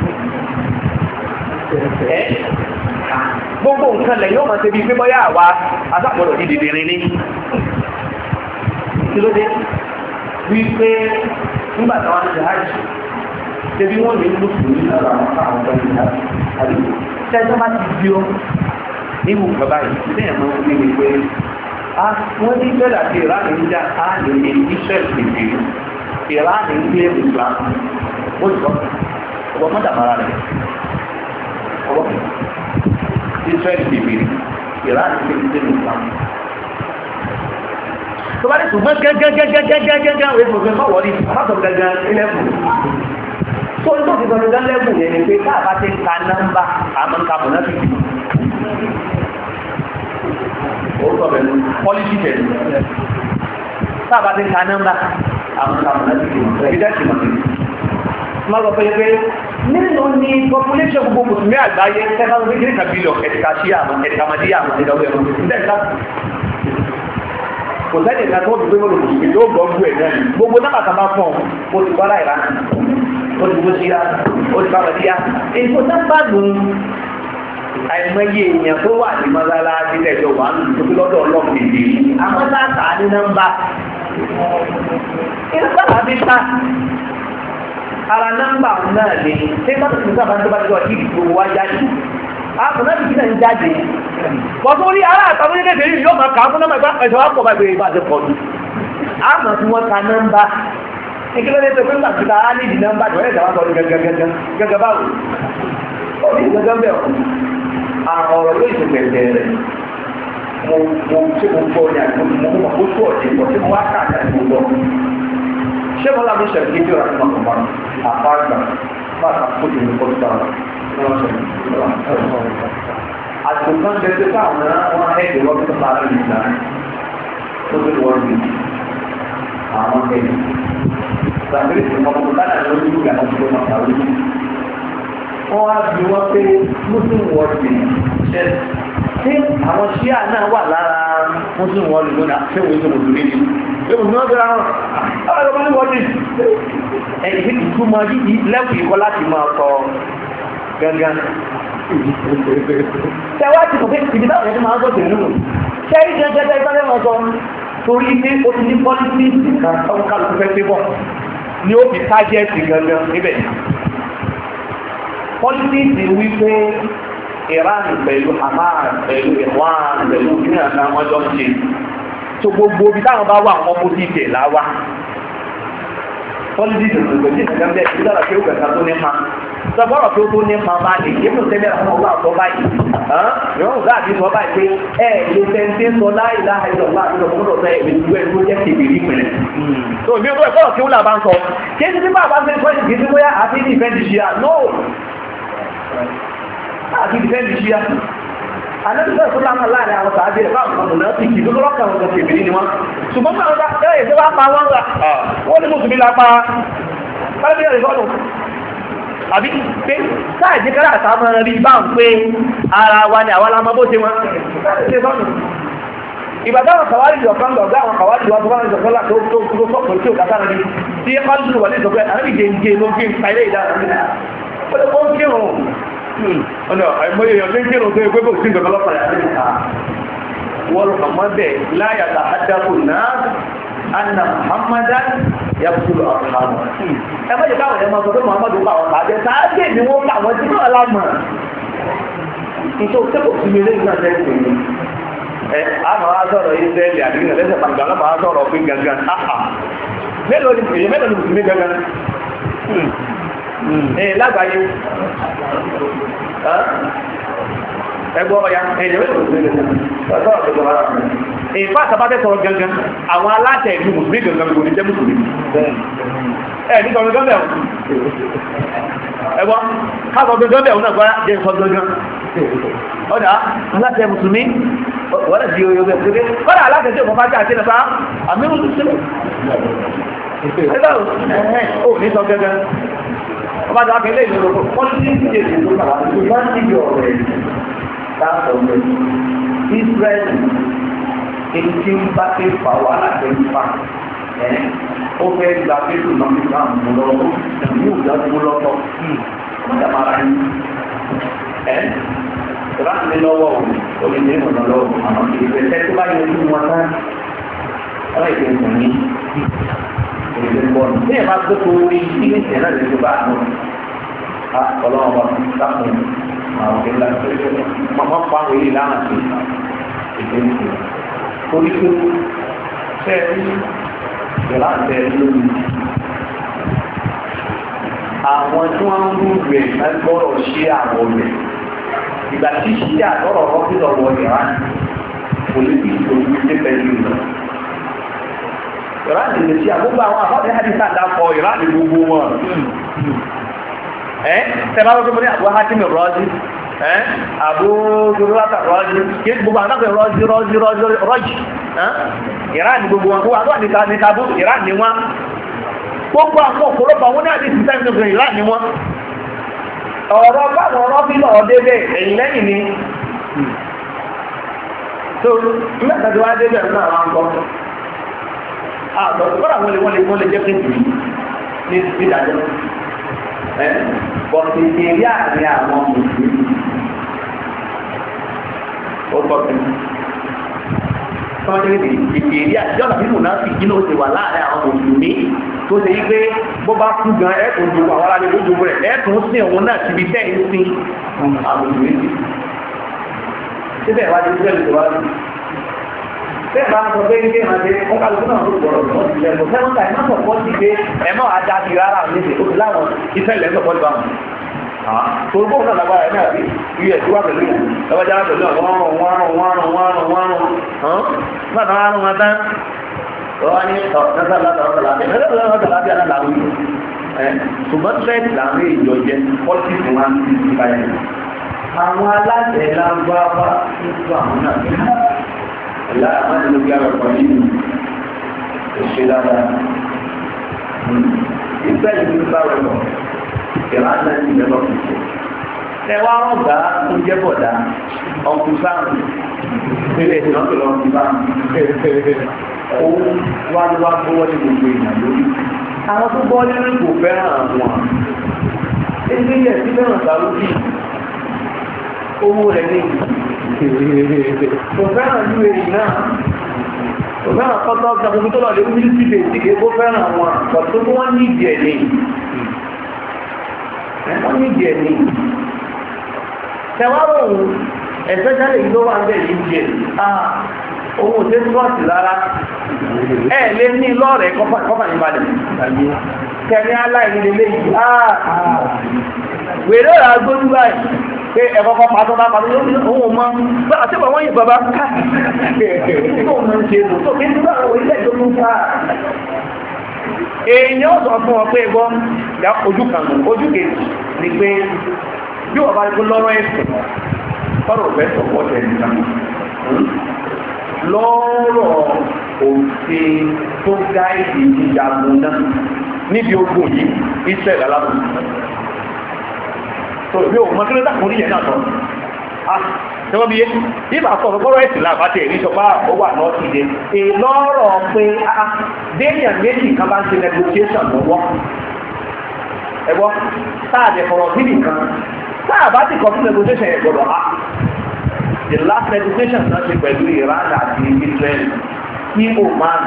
Speaker 2: gbogbo nǹkan lẹ̀ yóò máa ṣe bí pé bọ́yá àwa asápọ̀lọ̀ ní dìdìrín ní kí ló dé wípé nígbà táwọn ti hajj ṣe bí wọ́n lè ń lòsùn ní ọ̀rọ̀ àwọn àwọn ọ̀gá ìlú àdúgbò tẹ́jọ́ bá ti bí ó níwò bàbá yìí lẹ́yìn mọ́ sí ni pé wọ́n ní Israel àti Iran ń jà á lè ní Israel tètè Iran ń gbé Islam ó sọ ọgbọ́n mọ́tà mara rẹ̀ ọgbọ́n Israel tètè Iran ń gbé Islam tó bá ní ṣùgbọ́n gẹ́gẹ́gẹ́gẹ́gẹ́gẹ́gẹ́ àwọn èèyàn fẹ́ wọ́n ní àbátọ̀ gẹ́gẹ́ ilẹ̀kùn tó ní tó ti sọ ní gẹ́lẹ́kùn yẹn ni pé káàbá ti ń ka nọ́mbà àmọ́ ń ka mọ̀ náà fi ó sọ bẹ̀rù pọ́lísì bẹ̀rù káàbá ti ń ka nọ́mbà àmọ́ ń ka mọ̀ náà fi ìdẹ́sì mọ̀ má lọ pé pé nínú ní population gbogbo mùsùlùmí àgbáyé 700 bílíọ̀n ẹ̀ka sí àmọ́ ẹ̀ka madíyà àmọ́ ẹ̀ka
Speaker 1: kò sẹ́ni ìgbà tó fi gbé mọ́lò mùsùlùmí yóò gbọ́ gbé ẹ̀ náà gbogbo náà bàtà bá fọ̀ ó ti kọ́ láìra ó ti gbó sí ya ó ti bá wọn sí ya èso sábà dùn àìmọye èèyàn tó wà ní mọ́sálá nílẹ̀ tó wà nítorí lọ́dọ̀ ọlọ́pàá èdè àwọn sáà ní nọ́mbà ìrúbà bí ta ara nọ́mbà náà ni ṣé bá tó ti sábà tó bá tó ọtí gbogbo wa jáde àwọn náà ti ń jáde bọ́sọ̀ orí ara àtàwọn ilé ìdèrí yóò máa kà á fún nọ́mbà ìgbà ẹ̀sọ́ wa pọ̀ bá ìgbé ìbá ti pọ̀ jù àmọ́ tí wọ́n ka nọ́mbà ìkílódé tó pé nígbà tí ká á ní ìdí nọ́mbà tí wọ́n lè dáwà sọ gẹ́gẹ́ báwo ó ní gẹ́gẹ́ bẹ́ẹ̀ àwọn ọ̀rọ̀ ló ìṣẹ̀lẹ̀ bẹ̀rẹ̀ mo ṣe mo gbọ́ ní àgbẹ̀ mo mọ̀ kó tó ọ̀dẹ̀ pọ̀ tí mo wá ká àti àti mo gbọ́ ṣé mo lábẹ́ ṣẹ̀lẹ̀ kí ó rà ní ọkọ̀ àpáàgbà bá àkókò ní kọ́ńtà àtùkù kan bẹ̀rẹ̀ pé àwọn wọn ẹ̀dẹ̀ wọ́n tó bá rẹ̀ nígbà tó tó wọ́n rí àwọn ẹ̀dẹ̀ gbàgbé ìfọ̀mọ́ kánà lórí ìgbà tó tó máa kàwé wọ́n á bí wọ́n pé muslim world ṣe tí àwọn ṣíà náà wà lára muslim world lónà ṣé wọ́n tó mùsùlùmí ni ṣé mùsùlùmí wọ́n bẹ̀rẹ̀ àwọn ọ̀rọ̀ muslim world ẹ̀yìn ìtumọ̀ yìí lẹ́kùn ìkọ́ láti máa sọ gángan tẹwàá ti kò pé ibi táwọn ẹ̀dùn máa ń sọ̀tẹ̀ nínú ṣẹ́rí jẹ́jẹ́ ìtàlẹ́ wọn sọ torí pé ó ti ní pọ́lísì kan ọmọ kálukú fẹ́ pé bọ̀ ni ó fi tájẹ́ẹ̀tì gangan níbẹ̀ pọ́lítíìsì wípé Iran pẹ̀lú Hamas pẹ̀lú Iran pẹ̀lú kíníàká wọ́n jọ ń ṣe tó gbogbo ibi táwọn bá wà wọ́n kó sí ìtẹ̀ láwá pọ́lítíìsì ìgbẹ̀jì ìgbẹ̀jì ìdára pé ó gbẹ̀ta tó nípa sọgbọ́rọ̀ tó tó nípa máa lè yé mọ̀ tẹ́lẹ̀ àwọn ọgbà àtọ́ báyìí yọ̀ọ́ ọ̀gá àti sọ báyìí pé lè tẹ́ntẹ́ sọ láìláha ìjọba àti ọ̀gbọ́dọ̀ sọ ẹ̀mí ìlú ẹ̀ tó jẹ́ kèbèrè ìpìlẹ̀ tó bí ó ẹ̀kọ́ tí ó là bá ń sọ kí ní bá bá fẹ́ sọ ìgbésí bóyá àti ní ìfẹ́ ti ṣíà no àti ìfẹ́ ti ṣíà àlẹ́bíṣẹ́ tó lámà láàrin àwọn tàbí ẹ̀ báwọn ọmọ náà ti kì í lọ́kà wọn kèbèrè ni wọn ṣùgbọ́n náà bá ẹ̀ ṣe wá pa wọn rà wọ́n ní mùsùlùmí lápá àbí pé sáàjì kára àtàmà rí bá ń pé ara wa ni àwọn alamọ́ bó ṣe wọ́n ṣe sọ́nà ìbàdáwọn kàwárí ọ̀kan lọ̀gá àwọn kàwárí wọ́n tó bá ń sọ fọ́lá tó sọ́pọ̀ tí ó kàtà rí tí ẹ bá dúró wà ní ìsọ̀pẹ́ àrí jẹ́ ló fi ń pa ilé ìdára ó ń kírun ọ̀nà àìmọye èèyàn tó ń kírun tó ẹgbẹ́ kò sí ìgbẹ̀mọ́ lọ́pàá wọ́n lọ kàmọ́ bẹ̀ láyàtà àdákù náà anna muhammadan yaqtulu ashabu ẹ má jẹ́ káwọn ẹ̀ máa sọ pé muhammadu pa àwọn tàbí sáájẹ́ ni wọ́n pa àwọn tí wọ́n lámọ̀ nítorí ó tẹ́kọ̀ọ́ sí mi lẹ́yìn náà tẹ́kọ̀ọ́ mi àmọ́ á sọ̀rọ̀ israẹli àdínà lẹ́sẹ̀ pàǹgà lọ́mọ á sọ̀rọ̀ pé gangan mélòó ni mùsùlùmí gangan lágbàáyé ẹgbọ́ ọya ẹ̀yẹ̀ mẹ́lẹ̀ mùsùlùmí gangan ìfá àtàbátẹ́ sọ̀rọ̀ gangan àwọn aláṣẹ ìlú mùsùlùmí gangan kò ní jẹ́ mùsùlùmí ní sọ̀rọ̀ gangan ẹgbọ́ káàkọ̀ gangan bẹ̀rún náà gbára jẹ́ sọ̀rọ̀ gangan ọ̀dá aláṣẹ mùsùlùmí wọ́n di oyo bẹ̀rẹ̀ kọ́dà aláṣẹ tí òkú bá jẹ́ àti ẹ̀fà àmì mùsùlùmí ó ní sọ gangan ọba jọ akẹ́lẹ́ ìlú Israel èyí tí ń bá ké fà wà láti ń fa ó fẹ́ gba pẹ́lú náà nígbà mú lọ́wọ́ ní òjò mú lọ́tọ̀ wọ́n dà máa ráyé ìrántí ní lọ́wọ́ ò lè ní ìmọ̀nà lọ́wọ́ àwọn ìgbẹ́ tẹ́ tó bá yẹ kí wọ́n tán wọ́n ìgbẹ́ ìmọ̀ ní ìgbẹ́ bọ́ọ̀lù ní ẹ̀ máa gbé tó rí sí ní ìṣẹ̀lẹ̀ lè tó bá àwọn ọlọ́wọ́ bá sáfún àwọn ìlà mọ́mọ́ pàwọn èyí láwọn àti ìgbẹ́ ìgbẹ́ torí pé ṣẹ́ẹ̀rí ìrántẹ̀ lórí àwọn tí wọ́n ń rú rẹ̀ gbọ́rọ̀ ṣe àwọn rẹ̀ ìgbà tí ṣíṣe àtọ́rọ̀ rọ́bí lọ́wọ́ ìran kò lè bí ìṣòro ṣe pẹ̀lú ìlọ ìran lè ṣe àgbógbó àwọn àfáàfẹ́ àdìsá dápọ̀ ìran lè gbogbo wọn tẹ́bá wọ́n tó mọ́ ní àbúrò hátìmì rọ́jí àbúrò rọ́jí kí gbogbo àtàkùn rọ́jí ìran ní gbogbo wọn tó wà tó wà ní tabú ìran ní wọn gbogbo àwọn ọ̀pọ̀lọpọ̀ àwọn ní àdìsí sáyẹn ìran ní wọn ọ̀rọ̀ báwọn ọ̀rọ̀ bí lọ débẹ̀ ẹ̀yìn lẹ́yìn ni tó mẹ́tàdé wá débẹ̀ náà wọ́n kọ́
Speaker 2: kọ́dà wọ́n lè jẹ́ pé ní ìdájọ́ bọ̀tì ìrírí àárín àwọn mùsùlùmí ó tọ́ sí tọ́jú ní ìrírí àjọ àbí mùnáfì kí ló ti wà láàárín àwọn mùsùlùmí tó ṣe yí pé bó bá kú gan ẹ̀kùn ju àwọn aráàlú lójú rẹ̀ ẹ̀kùn sí òun náà ti fi tẹ́ ń sin àwọn mùsùlùmí síbẹ̀ wájú síbẹ̀ lè wájú bẹ́ẹ̀ bá ń sọ pé ní ìrìnàjò wọn kálukú náà ló gbọ́dọ̀ lọ́wọ́ sí lẹ́nu sẹ́wọ́n ta ìmọ̀ sọ̀pọ̀ sí pé ẹ̀mọ́ ajá ti rárá níbi ó ti láwọn iṣẹ́ ilẹ̀ sọ̀pọ̀ ìbámu torí bóun náà lágbára ẹ̀ náà bí iye ẹ̀tí wà pẹ̀lú ìyẹn lọ́wọ́ jára pẹ̀lú àwọn wọ́n nígbà tó wọ́n wọn tán lọ́wọ́ ní ṣùgbọ́n tẹ́ẹ̀tì làwọn ìjọ jẹ pọ́lítíìsì wọn ti ti báyìí àwọn aláṣẹ lágbára nígbà àwọn náà ẹ̀lá àmàlẹ́ ló gbára pọ̀ nínú ìṣe dáadáa ìgbẹ́ ìlú bá rẹ̀ pọ̀ ìrànlá ti lẹ́lọ́ fìṣẹ́ ẹwà ọ̀gá tó jẹ́ bọ̀dá ọkùn sáàmù ilé ìdánwò lọ́kùn sáàmù òun wá bọ́wọ́ ní gbogbo ìyàn lórí àwọn tó bọ́ nínú kò fẹ́ràn àwọn ilé yẹ̀ sí fẹ́ràn sàrúdì owó rẹ̀ ní kò fẹ́ràn ìlú èyí náà kò fẹ́ràn kọ́tọ́ gbogbo tó lọ lè wí sí bèèdì kó fẹ́ràn àwọn àpọ̀tó tó wọ́n ní ìdí ẹ̀ ní wọ́n ní ìdí ẹ̀ ní tẹwàrọ̀ òun ẹ̀fẹ́jálẹ̀ ìlú wà ń bẹ̀ yìí jẹ́ ohun òṣè trọ́ọ̀tì rárá ẹ̀ lé ní lọ́rẹ̀ kọ́fà ní balẹ̀ kẹ́ni aláìnílé yìí wèrè rà gbójú báyìí pé ẹ̀kọ́kọ́ pàtó bá pàtó ohun mọ́ àti bàbá yìí bàbá ká ohun mọ́ ń ṣe lò tó kí ní bá àwọn ilẹ̀ ìjọba ń ká èèyàn sọ fún ọ pé ẹgbọ́n ojú kan ojú kejì ni pé bí wọ́n bá rí pé lọ́rọ̀ ẹ̀sìn tọ́rọ̀ fẹ́ sọ̀pọ̀ tẹ̀lé lọ́rọ̀ òfin tó gáìdì ìjagun náà níbi ogun yìí Israel alábùn tó bí o mọ́ kí ló dákùn orí yẹn náà tọ́ tẹ́wọ́n bí yé ìbá sọ̀rọ̀ kọ́rọ̀ ẹ̀sìn láàbátẹ̀ èrí sọpá ó wà náà ti dé èlọ́rọ̀ pé déèyàn méjì kan bá ń ṣe negotiation lọ́wọ́ ẹgbọ́ táàdẹ̀ fọ̀rọ̀ sí nìkan táàbá ti kọ̀ fún negotiation yẹn gbọ́dọ̀ the last negotiation náà ṣe pẹ̀lú Iran àti Israel kí Oman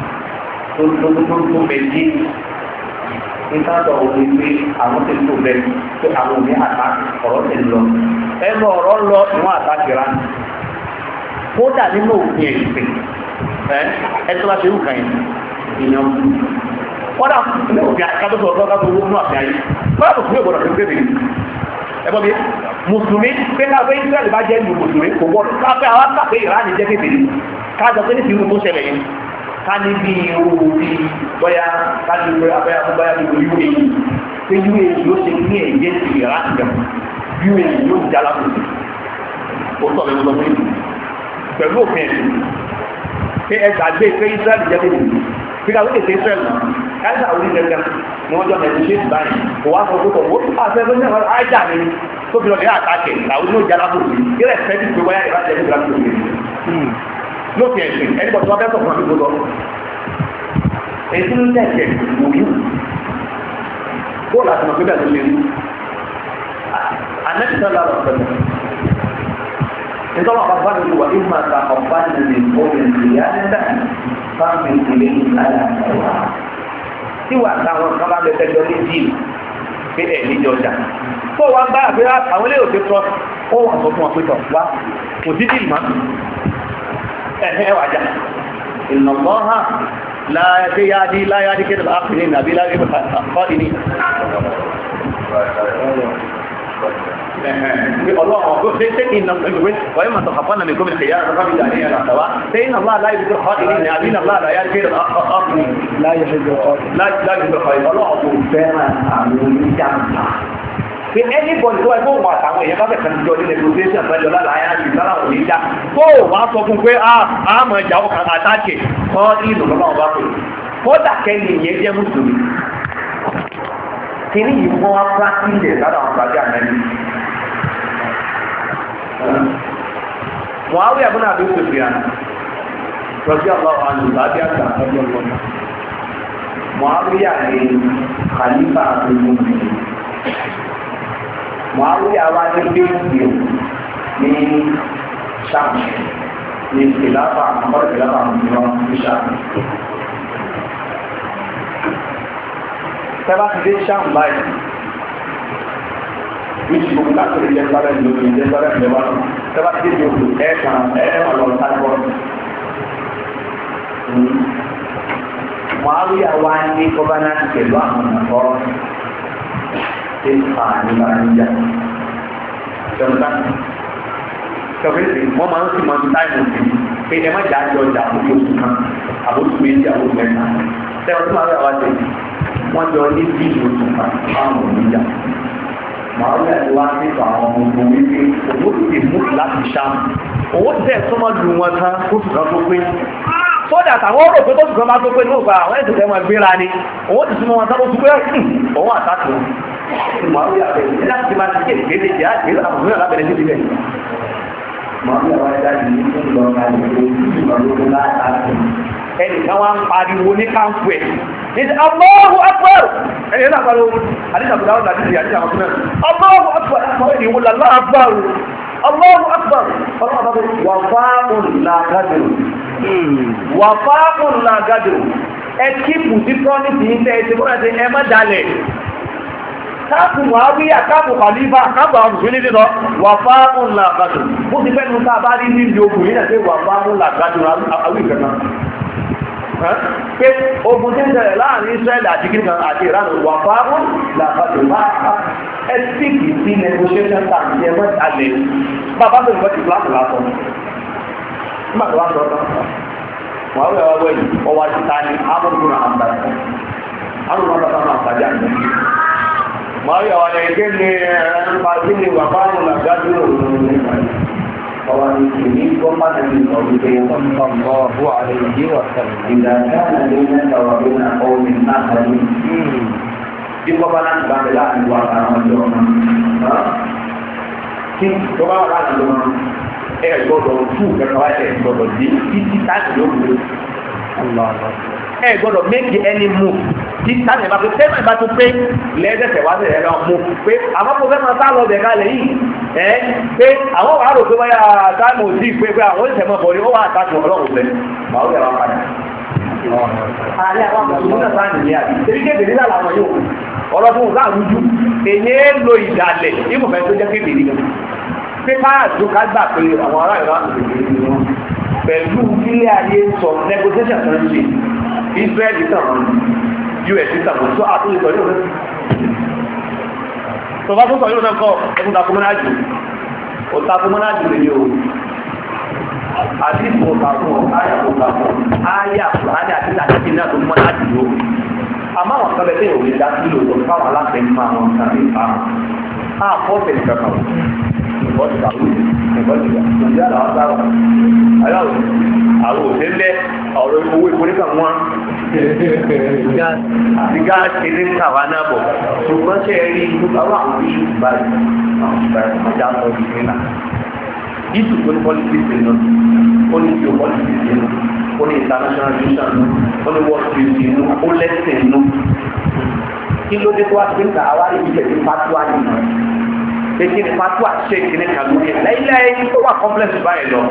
Speaker 2: tó méjì ìtàdọ̀ òní pé àwọn ti tó bẹ́ẹ̀ pé àwọn òní àtàkì ọ̀rọ̀ ti lọ ẹnu ọ̀rọ̀ lọ ìwọ̀n àtàkì Iran kódà nínú òfin ẹ̀sìn ẹ̀tọ́ láti rú kàn ìyàn kódà nínú òfin àkàtọ́sọ̀ ọ̀rọ̀ káàkiri owó nínú àfihàn yìí kódà tó fún ìgbọ̀dọ̀ tó gbé ẹgbọ́n mi mùsùlùmí pé káfẹ́ Israẹli bá jẹ́ ìlú mùsùlùmí kò gbọ́dọ̀ káfẹ́ àwọn káfẹ́ Ìránì jẹ́ kékeré kájọ pé ní ti irú tó ṣẹlẹ̀ yẹn ká ní bí irú bí bọ́yá kájú pé abẹ́yà fún báyà bí UAE pé UAE ló ṣe ní ẹ̀jẹ̀ sí Ìránì gan UAE ló ń jala kù ó sọ lẹ́nu lọ fún ìlú pẹ̀lú òfin ẹ̀sìn pé ẹ gbàgbé pé Israẹli jẹ́ kékeré pé káwé lè ṣe Israẹli káyọ̀ àwọn onílẹ̀ ni wọ́n jọ mẹ́rin ṣe báyìí kò wá sọ púpọ̀ wọ́n àfẹ́fẹ́ ní àwọn àìjà mi tó fi lọ́dẹ̀ àtàkẹ̀ làwọn ní òjá lábò sí ilẹ̀ fẹ́ẹ́ ti wáyà ìrájẹ́ ní ìrájẹ́ òkè lókè ẹ̀sìn ẹni bọ̀ tí wọ́n fẹ́ sọ fún àbíkó lọ èyí tí ó tẹ̀sẹ̀ òkú bóòlù àti mọ̀ pé bẹ́ẹ̀ ló ṣe rí anẹ́tìtọ́ lára ọ̀sẹ̀ nítorí àwọn bàbá mi wà ní màtà ọ̀bá nílé orin ìyá nígbà fáwọn ìpìlẹ̀ ìlànà ẹ̀wà tí wà táwọn kan bá bẹ̀rẹ̀ jọ ní jíì pé ẹ̀ níjọ ọjà tó wá gbá àfihàn àwọn ilé òfin trust ó wà sọ fún ọpẹ́tọ̀ wá kò sí jíì má ẹ̀hẹ́ wàjá ìnàmọ́ ha láyádí kéde àpìlẹ̀ nàbí láyé kọ́dí ní ọlọ́run tó ṣe ṣe ìnà ìwé wáyé mọ̀ tọ̀kàfà náà mẹ́kọ́ mẹ́kẹ́ yára tọ́kàfà ìjà ní ẹ̀rọ àtàwà ṣe ìnà láà láyé bí tó kọ́dí ní àbí ìnà láà láyé kéde àpìlẹ̀ láyé ọlọ́run kò fẹ́ràn àwọn oníjàmbá pé anybody tó ẹgbẹ́ òun àtàwọn èèyàn bá bẹ̀rẹ̀ jọ ní negotiation fẹ́jọ láàárín àti ìsáláwò ní ìjà tó wá sọ fún pé àmọ́ ìjà ọkàn àtàkì kọ́ ìlú lọ́wọ́ bá pè kódà kẹ́ni ìyẹn jẹ́ mùsùlùmí kìíní yìí wọ́n wá practice lára àwọn pàdé àmẹ́lì Muawiya ibn Abi Sufyan rọ́bí ọlọ́wọ́ alùbábí àgbà ọjọ́ ọlọ́wọ́ Muawiya ni khalifa àbúrò Muawiya wá ní bíi ní Sham ní ìlàpá àkọ́kọ́ ìlàpá àmúlò ní Sham. Tẹ́lá ti dé Sham báyìí wíṣí gbogbo káàkiri jẹ́ sáré lórí jẹ́ sáré ìjọba náà tẹ́lá ti dé jòkó ẹ̀ẹ̀kan lọ sáìbọ̀. Muawiya wá ní gọ́bánà pẹ̀lú àwọn ọ̀nà tí fa nígbà níjà. Ṣọ̀nà ṣọ̀fẹ́sì wọ́n máa ń sì máa ń táìmù sí pé ẹ má jà á jọ ọjà àbójú oṣù kan àbójú méjì àbójú mẹ́ta. Tẹ́wọ́n tí máa rẹ̀ wá sí wọ́n jọ ní bí oṣù kan fáwọn oníjà. Muawiya ti wá sí àwọn ọmọ ogun wípé owó ti ti mú láti Ṣáàmù. Owó tẹ̀ sọ́mọ́ lu wọn tán oṣù kan tó pé. Sódà táwọn rò pé tó ṣùgbọ́n bá tó pé ní ògbà àwọn ẹ̀sìn tẹ́wọ́n gbéra ni owó ti súnmọ́ wọn tán ó ti pé òun àtàkì wọn. Muawiya bẹ̀rẹ̀ láti máa ti kéde jẹ́ àgbélé àwọn òmìnira lábẹ́rẹ́ sí ibẹ̀. Muawiya wá jáde ní ìlọ́ra ìlú láàárín. Ẹnìkan wá ń pariwo ní káńpù ẹ̀. Ní Allahu Akbar! Ẹni náà pariwo, àdíṣàbùdá ọ̀nà àdíṣì àdíṣà àwọn ọmọ Allahu Akbar! Àwọn ènìyàn wọlé Allahu Akbar! Allahu Akbar! Ọlọ́run bá bẹ̀rẹ̀ wà fáàmùn làgádìrò. Wà fáàmùn làgádìrò. Ẹ kíkù sí promise yìí tẹ́ ẹ ti bọ́ra ṣe ẹ má dalẹ̀. Káàpù Muawiya, káàpù Khalifa, káàpù àwọn òṣèlú nínú wà fáàmùn làgádìrò. Mo ti fẹ́ nu ká bá rí níbi ogun yìí náà pé wà fáàmùn làgádìrò àwọn ìkẹta. Pé ogun tí ń tẹ̀lẹ̀ láàrin Israel àti Kìrìkan àti Iran wà fáàrùn làbàdì máa ẹ́sìkì sí negotiation tàbí ẹgbẹ́ alẹ́ bàbá tó ìwọ́n ti fláàmù látọ̀ nígbàtí wá sọ́tọ̀ wà wẹ́ ọwọ́ yìí ọwọ́ ti ta ní amúrùn àmbàdà náà tàbí àgbẹ̀ máa yọ ọ̀nà ìgbé ní ẹ̀rọ ní wà fáàrùn làbàdì Orang ini koma dari Nabi Sallallahu Alaihi Wasallam. Tidak ada dengan kawalan kaum yang ahli. Di kawalan bangla dua orang orang. Kita kawalan orang. Gbọ́dọ̀ tú kẹkọọ gbọ́dọ̀ di títí táàgì lóògbé. Gbọ́dọ̀ make any move. Tí táàgì bá tó tẹ́lẹ̀ bá tó pé lẹ́ẹ̀dẹ̀sẹ̀ wá sí ẹ̀rọ mú pé àwọn kò fẹ́ máa sá lọ bẹ̀ kalẹ̀ yìí pé àwọn wàá rò pé wáyà táìmù sí pé àwọn ìṣẹ̀mọ̀ bọ̀ ní ó wà àtàkùn ọlọ́run fẹ́ màá wẹ̀ wá padà. Ààrẹ àwọn mùsùlùmí náà sáà nìyẹn àbí ebi kébè nílà làwọn yóò ọlọ́dún ọ̀gá àrújú èyí lo ìdàlẹ̀ ìmùfẹ́ tó jẹ́ kébè nílẹ̀ pé káàdùn ká gbà pé àwọn ará ìlú àti ìlú wọn pẹ̀lú ilé ayé sọ negotiation kan ṣe Israel tàn wọn US tàn wọn tó àtúntò yóò rẹ̀ tó bá tó sọ yóò náà kọ́ ẹkùn takumọ́nájì ó takumọ́nájì lè yóò àti ìfowópamọ́ ayà àti àti náà tó mọ́nájì ló àmọ́ àwọn kan bẹ́ẹ̀ òwe dá sí lòtọ́ fáwọn aláṣẹ ń máa wọn kàrí ìpamọ́ àpọ́ọ̀tẹ̀ ìkankan ìbọ́dì kàwé ìbọ́dì ìyá àwọn sáwà aláwọ̀ àwọn òṣèlẹ̀ ọ̀rọ̀ owó ìforíkà wọn àti gáàsì ní kàwá náà bọ̀ ṣùgbọ́n ṣe rí àwọn àwọn ìbáyìí àwọn ìbáyìí ọjà sọ ìgbé náà ìtù tó ní politics nínú ó ní geopolitics nínú ó ní international relations nínú ó ní world trade nínú ó lẹ́sìn nínú kí ló dé tó wá sí ń ta àwárí ìbílẹ̀ ní pátúwá nínú èkì ní pátúwá ṣe ìkíní kàlú yẹn lẹ́yìnlẹ́yìn tó wà complex báyìí lọ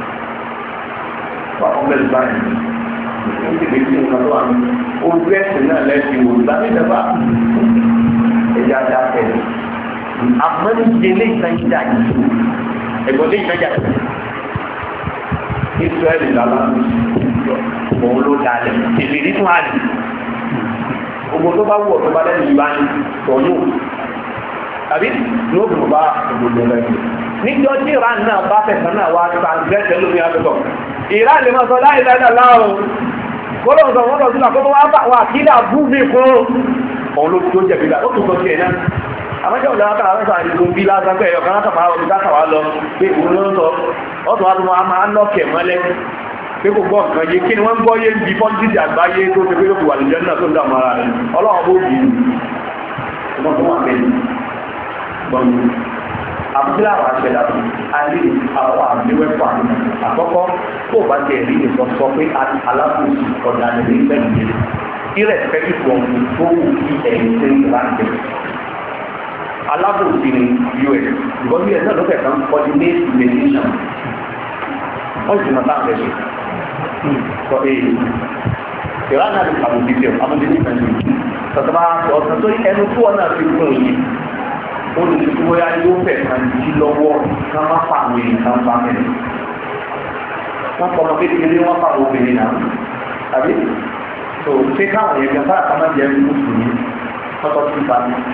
Speaker 2: wà complex báyìí ó ti lè fi nǹkan tó wà ní ojú ẹ̀sìn náà lẹ́sìn wò lábẹ́ ìjọba ẹ̀já dá tẹ̀lé àmọ́ ní ilé ìtajà yìí ẹ̀gbọ́n lè ìtajà yìí Israẹli lálá òun ló dalẹ̀ ìrírí fún àlè gbogbo tó bá wù ọ́ tó bá lẹ́nu ìbá ní tọ́yún tàbí ní ó bùrù bá ògbòdò lẹ́nu níjọ́ tí Iran náà bá fẹ̀sán náà wá transgress lórí abẹ́tọ̀ Iran lè máa sọ láìláì náà láàrùn kọ́lọ̀ ọ̀sán wọ́n lọ sí àkọ́kọ́ wá kílà bú mi fún òun ló tó jẹ̀bi lá ó tún sọ sí ẹ̀ náà àmọ́jọ́ òun lọ́wọ́ kára mẹ́ta àdìgbò bí lásán pé ẹ̀yọ̀ kan látàkà omi dákàwá lọ pé òun ló ń sọ ọ̀tún wá tó máa ń lọ́kẹ̀ mọ́lẹ́ pé kò gbọ́ nǹkan yé kí ni wọ́n ń gbọ́ yé ń bi pọ́lítíìsì àgbáyé tó ṣe pé ó fi wà lójẹ́ náà tó ń dààmú ara rẹ̀ ọlọ́run bó bì í wọ́n tó wà bẹ́ẹ̀ gbọ́n àbúrò àwọn àṣẹdá alẹ́ àwọn àmìwẹ́pọ̀ àkọ́kọ́ tó bá tẹ̀ rí nìkan sọ pé alábòsí ọ̀dà nìyí pẹ̀lú yẹn irrespective of tó wù kí ẹ̀yìn tẹ́ ìrántẹ̀ alábòsí ní US because US náà ló fẹ̀ kan coordinate the nation wọ́n sì máa táwọn ẹ̀ṣẹ̀ sọ èyí ìran náà lè àbòsí tẹ̀ àbòsí ní ìfẹ̀sì tọ́tọ́ bá sọ ọ̀sán tó ẹnu tó ọ̀nà fi kún yìí ó lè fi wọ́yá yóò fẹ̀ kan jí lọ́wọ́ ká má fa àwọn èèyàn kan bá mẹ́rin wọ́n pọ̀ ọmọ kékeré wọ́n fa àwọn obìnrin náà tàbí tó ṣé káwọn èèyàn kan fára kan má jẹ́ mùsùlùmí tọ́tọ́ sí pa ní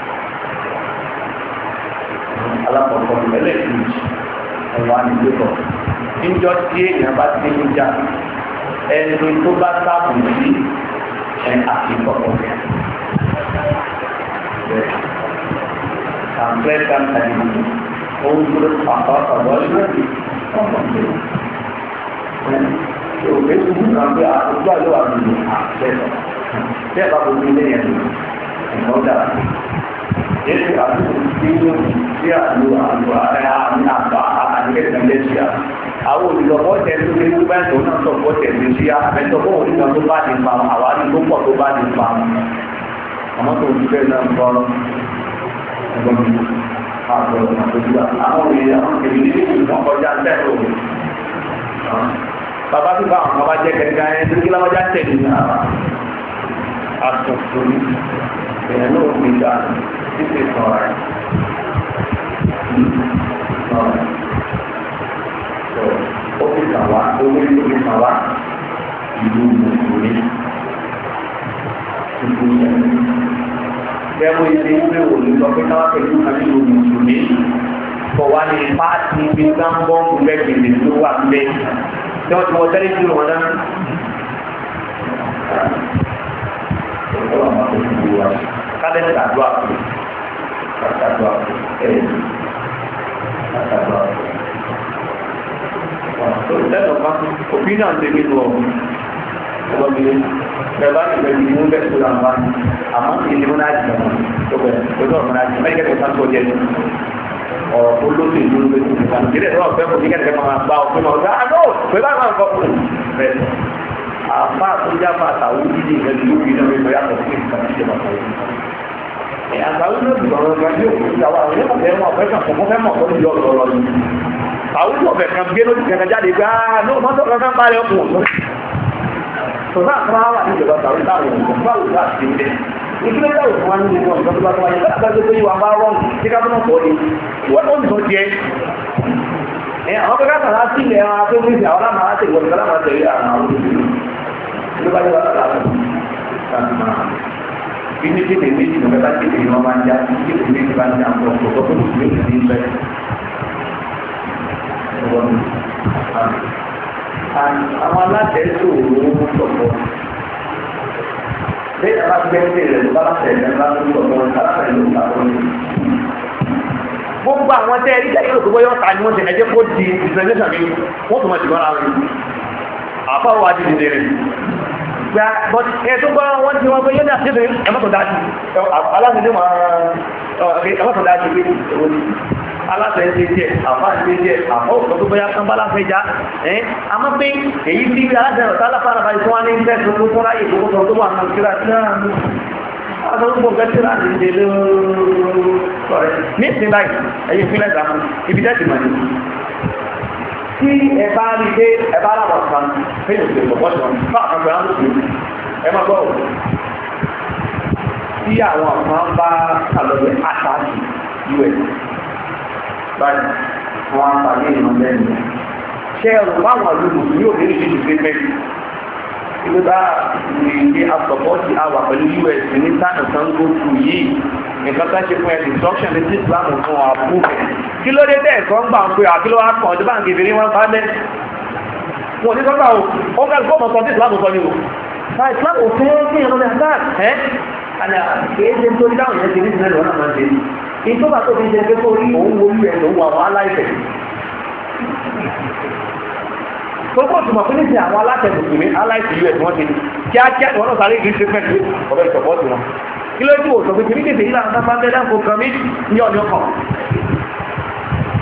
Speaker 2: alákọ̀ọ́kọ́ ẹlẹ́ẹ̀kejì ẹ̀wọ̀n ànígbẹ́kọ̀ níjọ́ tí èèyàn bá ti ń jà ẹni tó bá sáàbù sí àti ìkọ̀kọ̀ sampaikan tadi untuk apa lagi oke itu sampai aku lalu ambil saya baru ini yang mudah jadi aku itu dia dua apa ada Indonesia aku juga hotel itu bantu untuk hotel Indonesia bantu kau di tempat di Malang awal itu kau tempat di Malang kamu tuh juga nampak àwọn èèyàn ìrírí ìwọ̀n kọjá tẹ́lò bàbá tí bá àwọn ọmọ jẹ́ kẹta ẹ̀ tó kí láwọ́já tẹ̀lé náà àtúntò èèyàn náà fi dá títí sọ̀rọ̀ ẹ̀ ó fi sàwá owó tó fi sàwá ìlú mùsùlùmí Bẹ́ẹ̀ni ilé ìwé òní lọ pé káwá pẹ̀lú àti ìlú Mùsùlùmí kọ̀ wá ní pàtí ibi sáńbọ́ọ̀mù lẹ́gbẹ̀ẹ́ tó wà ńbẹ́. Tí wọ́n ti wọ́n tẹ́lẹ̀ sí wọn náà. Kálẹ̀ ṣàdúrà pé ṣàdúrà pé ṣàdúrà pé. Lẹ́nu kan, òbí náà ń tẹ̀lé lọ ọlọ́gbìn bẹ̀rẹ̀ ìgbẹ̀rẹ̀ ìmú bẹ́ẹ̀ tó ra wá àmọ́ ìlú múnájì náà tó bẹ̀rẹ̀ lójú ọ̀rọ̀ múnájì mẹ́rin kẹ́kẹ́ sáńtó jẹ́ ní ọ̀rọ̀ olóṣèlú ìlú ló ti nìkan ìdílé tó wà fẹ́ fún kíkẹ́ máa gba òfin máa gbá àná pẹ̀lú àwọn àkọ́ fún bẹ́ẹ̀ àfa àtúnjá máa tàwọn ìdí ìrẹ́lú lórí náà wípé yàtọ̀ sí ìkànnì ìṣẹ́ máa tàwọn ìdí àtàwọn náà dùn ọ̀rọ̀ ìgbà yóò fi àwọn àwọn yóò fẹ́ mọ̀ fẹ́ kàn fún fẹ́ mọ̀ fún ìjọ ọ̀rọ̀ yìí àwọn yóò fẹ́ kàn gbé lójú kẹ̀kẹ́ jáde gbá náà mọ́tò kankan bá rẹ̀ ọkùnrin Sọ̀rọ̀ àkọ́rọ́ wà ní ìjọba tàbí táwọn òṣèlú báwo bá ti ń bẹ́. Ìpínlẹ̀ táwọn òṣèlú wọn ní ìwọ̀n ìjọba tó bá wáyé bá àgbàgbé pé ìwà bá rọrùn tí ká tó mọ̀ pọ̀ ní ìwọ́n tó ń sọ jẹ́. Àwọn akẹ́kọ̀ọ́ àtàrà sí ilẹ̀ àwọn akẹ́kọ̀ọ́ ìṣẹ́ àwọn alámàá tẹ̀ ìwọ̀n ìgbàlámà tẹ̀lé àwọn olùsèlú. Ló bá yẹ wá lára Ini ti tèmi ti lọ bẹ́ẹ̀ ti tèmi wọn máa ń já ti tèmi ti bá ń já pọ̀ pọ̀ tó kó lè ti ń bẹ́. Àwọn alátẹ̀ẹ́sò owó sọ̀pọ̀ bẹ́ẹ̀ bá gbẹ́sẹ̀ rẹ̀ ló bá látẹ̀ẹ́sẹ̀ láti sọ̀pọ̀ alátẹ̀ẹ́ ló ta lórí. Gbogbo àwọn tẹ́ ẹ̀rí jẹ́ ìròkú bọ́yọ́ ta ni wọ́n ti ẹjẹ́ kó di ìsẹ̀lẹ́sàn mi wọ́n tó mọ̀ jù mọ́ra rẹ̀ àfáwọ́ wá di dìde rẹ̀. Gba bọ́dí ẹ̀ tó gbọ́ wọ́n ti wọ́n pé yóò ní àṣírí ẹmọ́tò dájú aláṣẹ́lẹ́ ẹmọ́tò dájú pé aláṣẹ́ ṣe jẹ́ àfáà ṣe jẹ́ àfọ́ọ̀kọ́ tó bóyá kán bá láfẹ́ já ẹ́ a mọ́ pé èyí tí aláṣẹ́ ọ̀tá aláfáà bá ìfún wá ní ìfẹ́ tó fún ráyè tó kọ́ tó wà náà kíra ní ìsìn báyìí ẹ̀yìn ìpínlẹ̀ ìdámú ibi jẹ́ ìmọ̀ ní tí ẹ bá rí pé ẹ bá láwọn kan fẹ́yìn òṣèlú ọ̀pọ̀ṣọ̀ fún àkàgbẹ̀ àwọn òṣèlú ẹ máa gbọ́ tí àwọn kan bá kàlọ́lẹ̀ àtàkì us báyìí wọ́n á pàdé ìrìn lẹ́nu ṣe ẹ̀rù báwọn olùkù yóò lè ṣe ìgbẹ́gbẹ́ ìlú bá ìrìnlẹ̀ àsọ̀pọ̀tì àwà pẹ̀lú us ní sáà kan gbóòtù yìí nǹkan tó ṣe fún ẹ̀ destruction ní islam fún àbúrò kí ló dé bẹ́ẹ̀ kan gbà ń pè àkíló wá kàn ọdún báńkì ìbìrí wọn bá lẹ́ wọn ní sọ́gbà ó kẹ́ gbọ́mọ̀ sọ sí islam sọ ní o na islam ò fẹ́ kí ẹ̀rọ ní àdáà ẹ́ àná kìí ṣe tó dáhùn yẹn ti ní ìsinmi lọ́nà máa ń ṣe ní tó bá tó fi ṣe pé kó rí òun wo ẹ̀ lòun àwọn aláìsẹ̀ tó kó tùmọ̀ fún níṣẹ́ àwọn aláṣẹ mùsùlùmí aláìsí us wọ́n ti kíákíá ni wọ́n náà sáré ìgbésí treatment ọ̀bẹ ìṣọ̀pọ̀tì wọn kí ló dé òsò pé kìí tètè ìlànà sábà ń dẹ́dá nǹkan mi ní ọjọ́ kan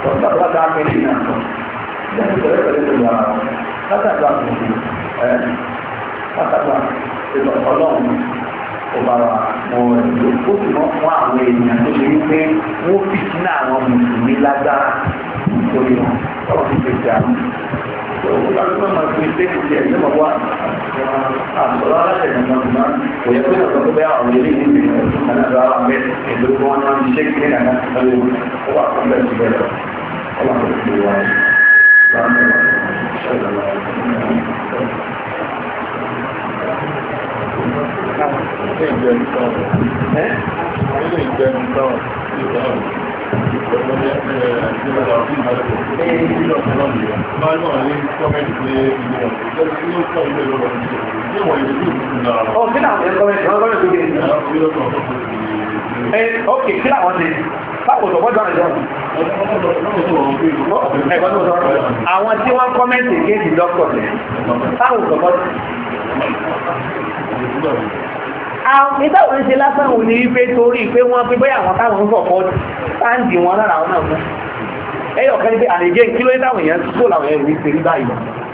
Speaker 2: ọ̀sán tó bá dá akẹ́lẹ́ náà sọ lẹ́yìn pẹ̀lẹ́pẹ̀lẹ́ pẹ̀lú ara wọn látàgbà tuntun látàgbà ètò ọlọ́run ó bá wa mọ ìlú ó sì mọ́ fún àwọn èèyàn tó ṣe wípé wọ́n fi sínú àwọn mùsùlùmí lágbára nítorí wọn tọ́wọ́ ti pèsè àwọn olùkọ́ máa fi ṣe kìí ẹ̀ yóò máa wá àtọ̀rọ̀ aláṣẹ̀yìn náà máa kò yẹ kó yẹ kó bẹ́ẹ̀ àwọn ilé ìwé ìgbìmọ̀ àwọn abẹ́ èdè tó wọn máa ń ṣe kìí nàná lórí ó wà fún bẹ́ẹ̀ síbẹ̀ lọ ó wà fún ìlú wa
Speaker 1: Ok, kí làwọn ti báwo tó gbọ́dọ̀ àjọ àwọn tí wọ́n kọ́mẹ́ntì kéèkì dọ́kítọ̀ rẹ̀ báwo tó gbọ́dọ̀ àwọn ìtàwọn ṣe lásán òní wípé torí pé wọ́n pé bóyá àwọn táwọn ń fọ̀pọ̀ sáǹdì wọn lára àwọn náà mú ẹyọ kan ní pé àlejò kí ló ní táwọn èèyàn tó làwọn èèyàn rí pé rí báyìí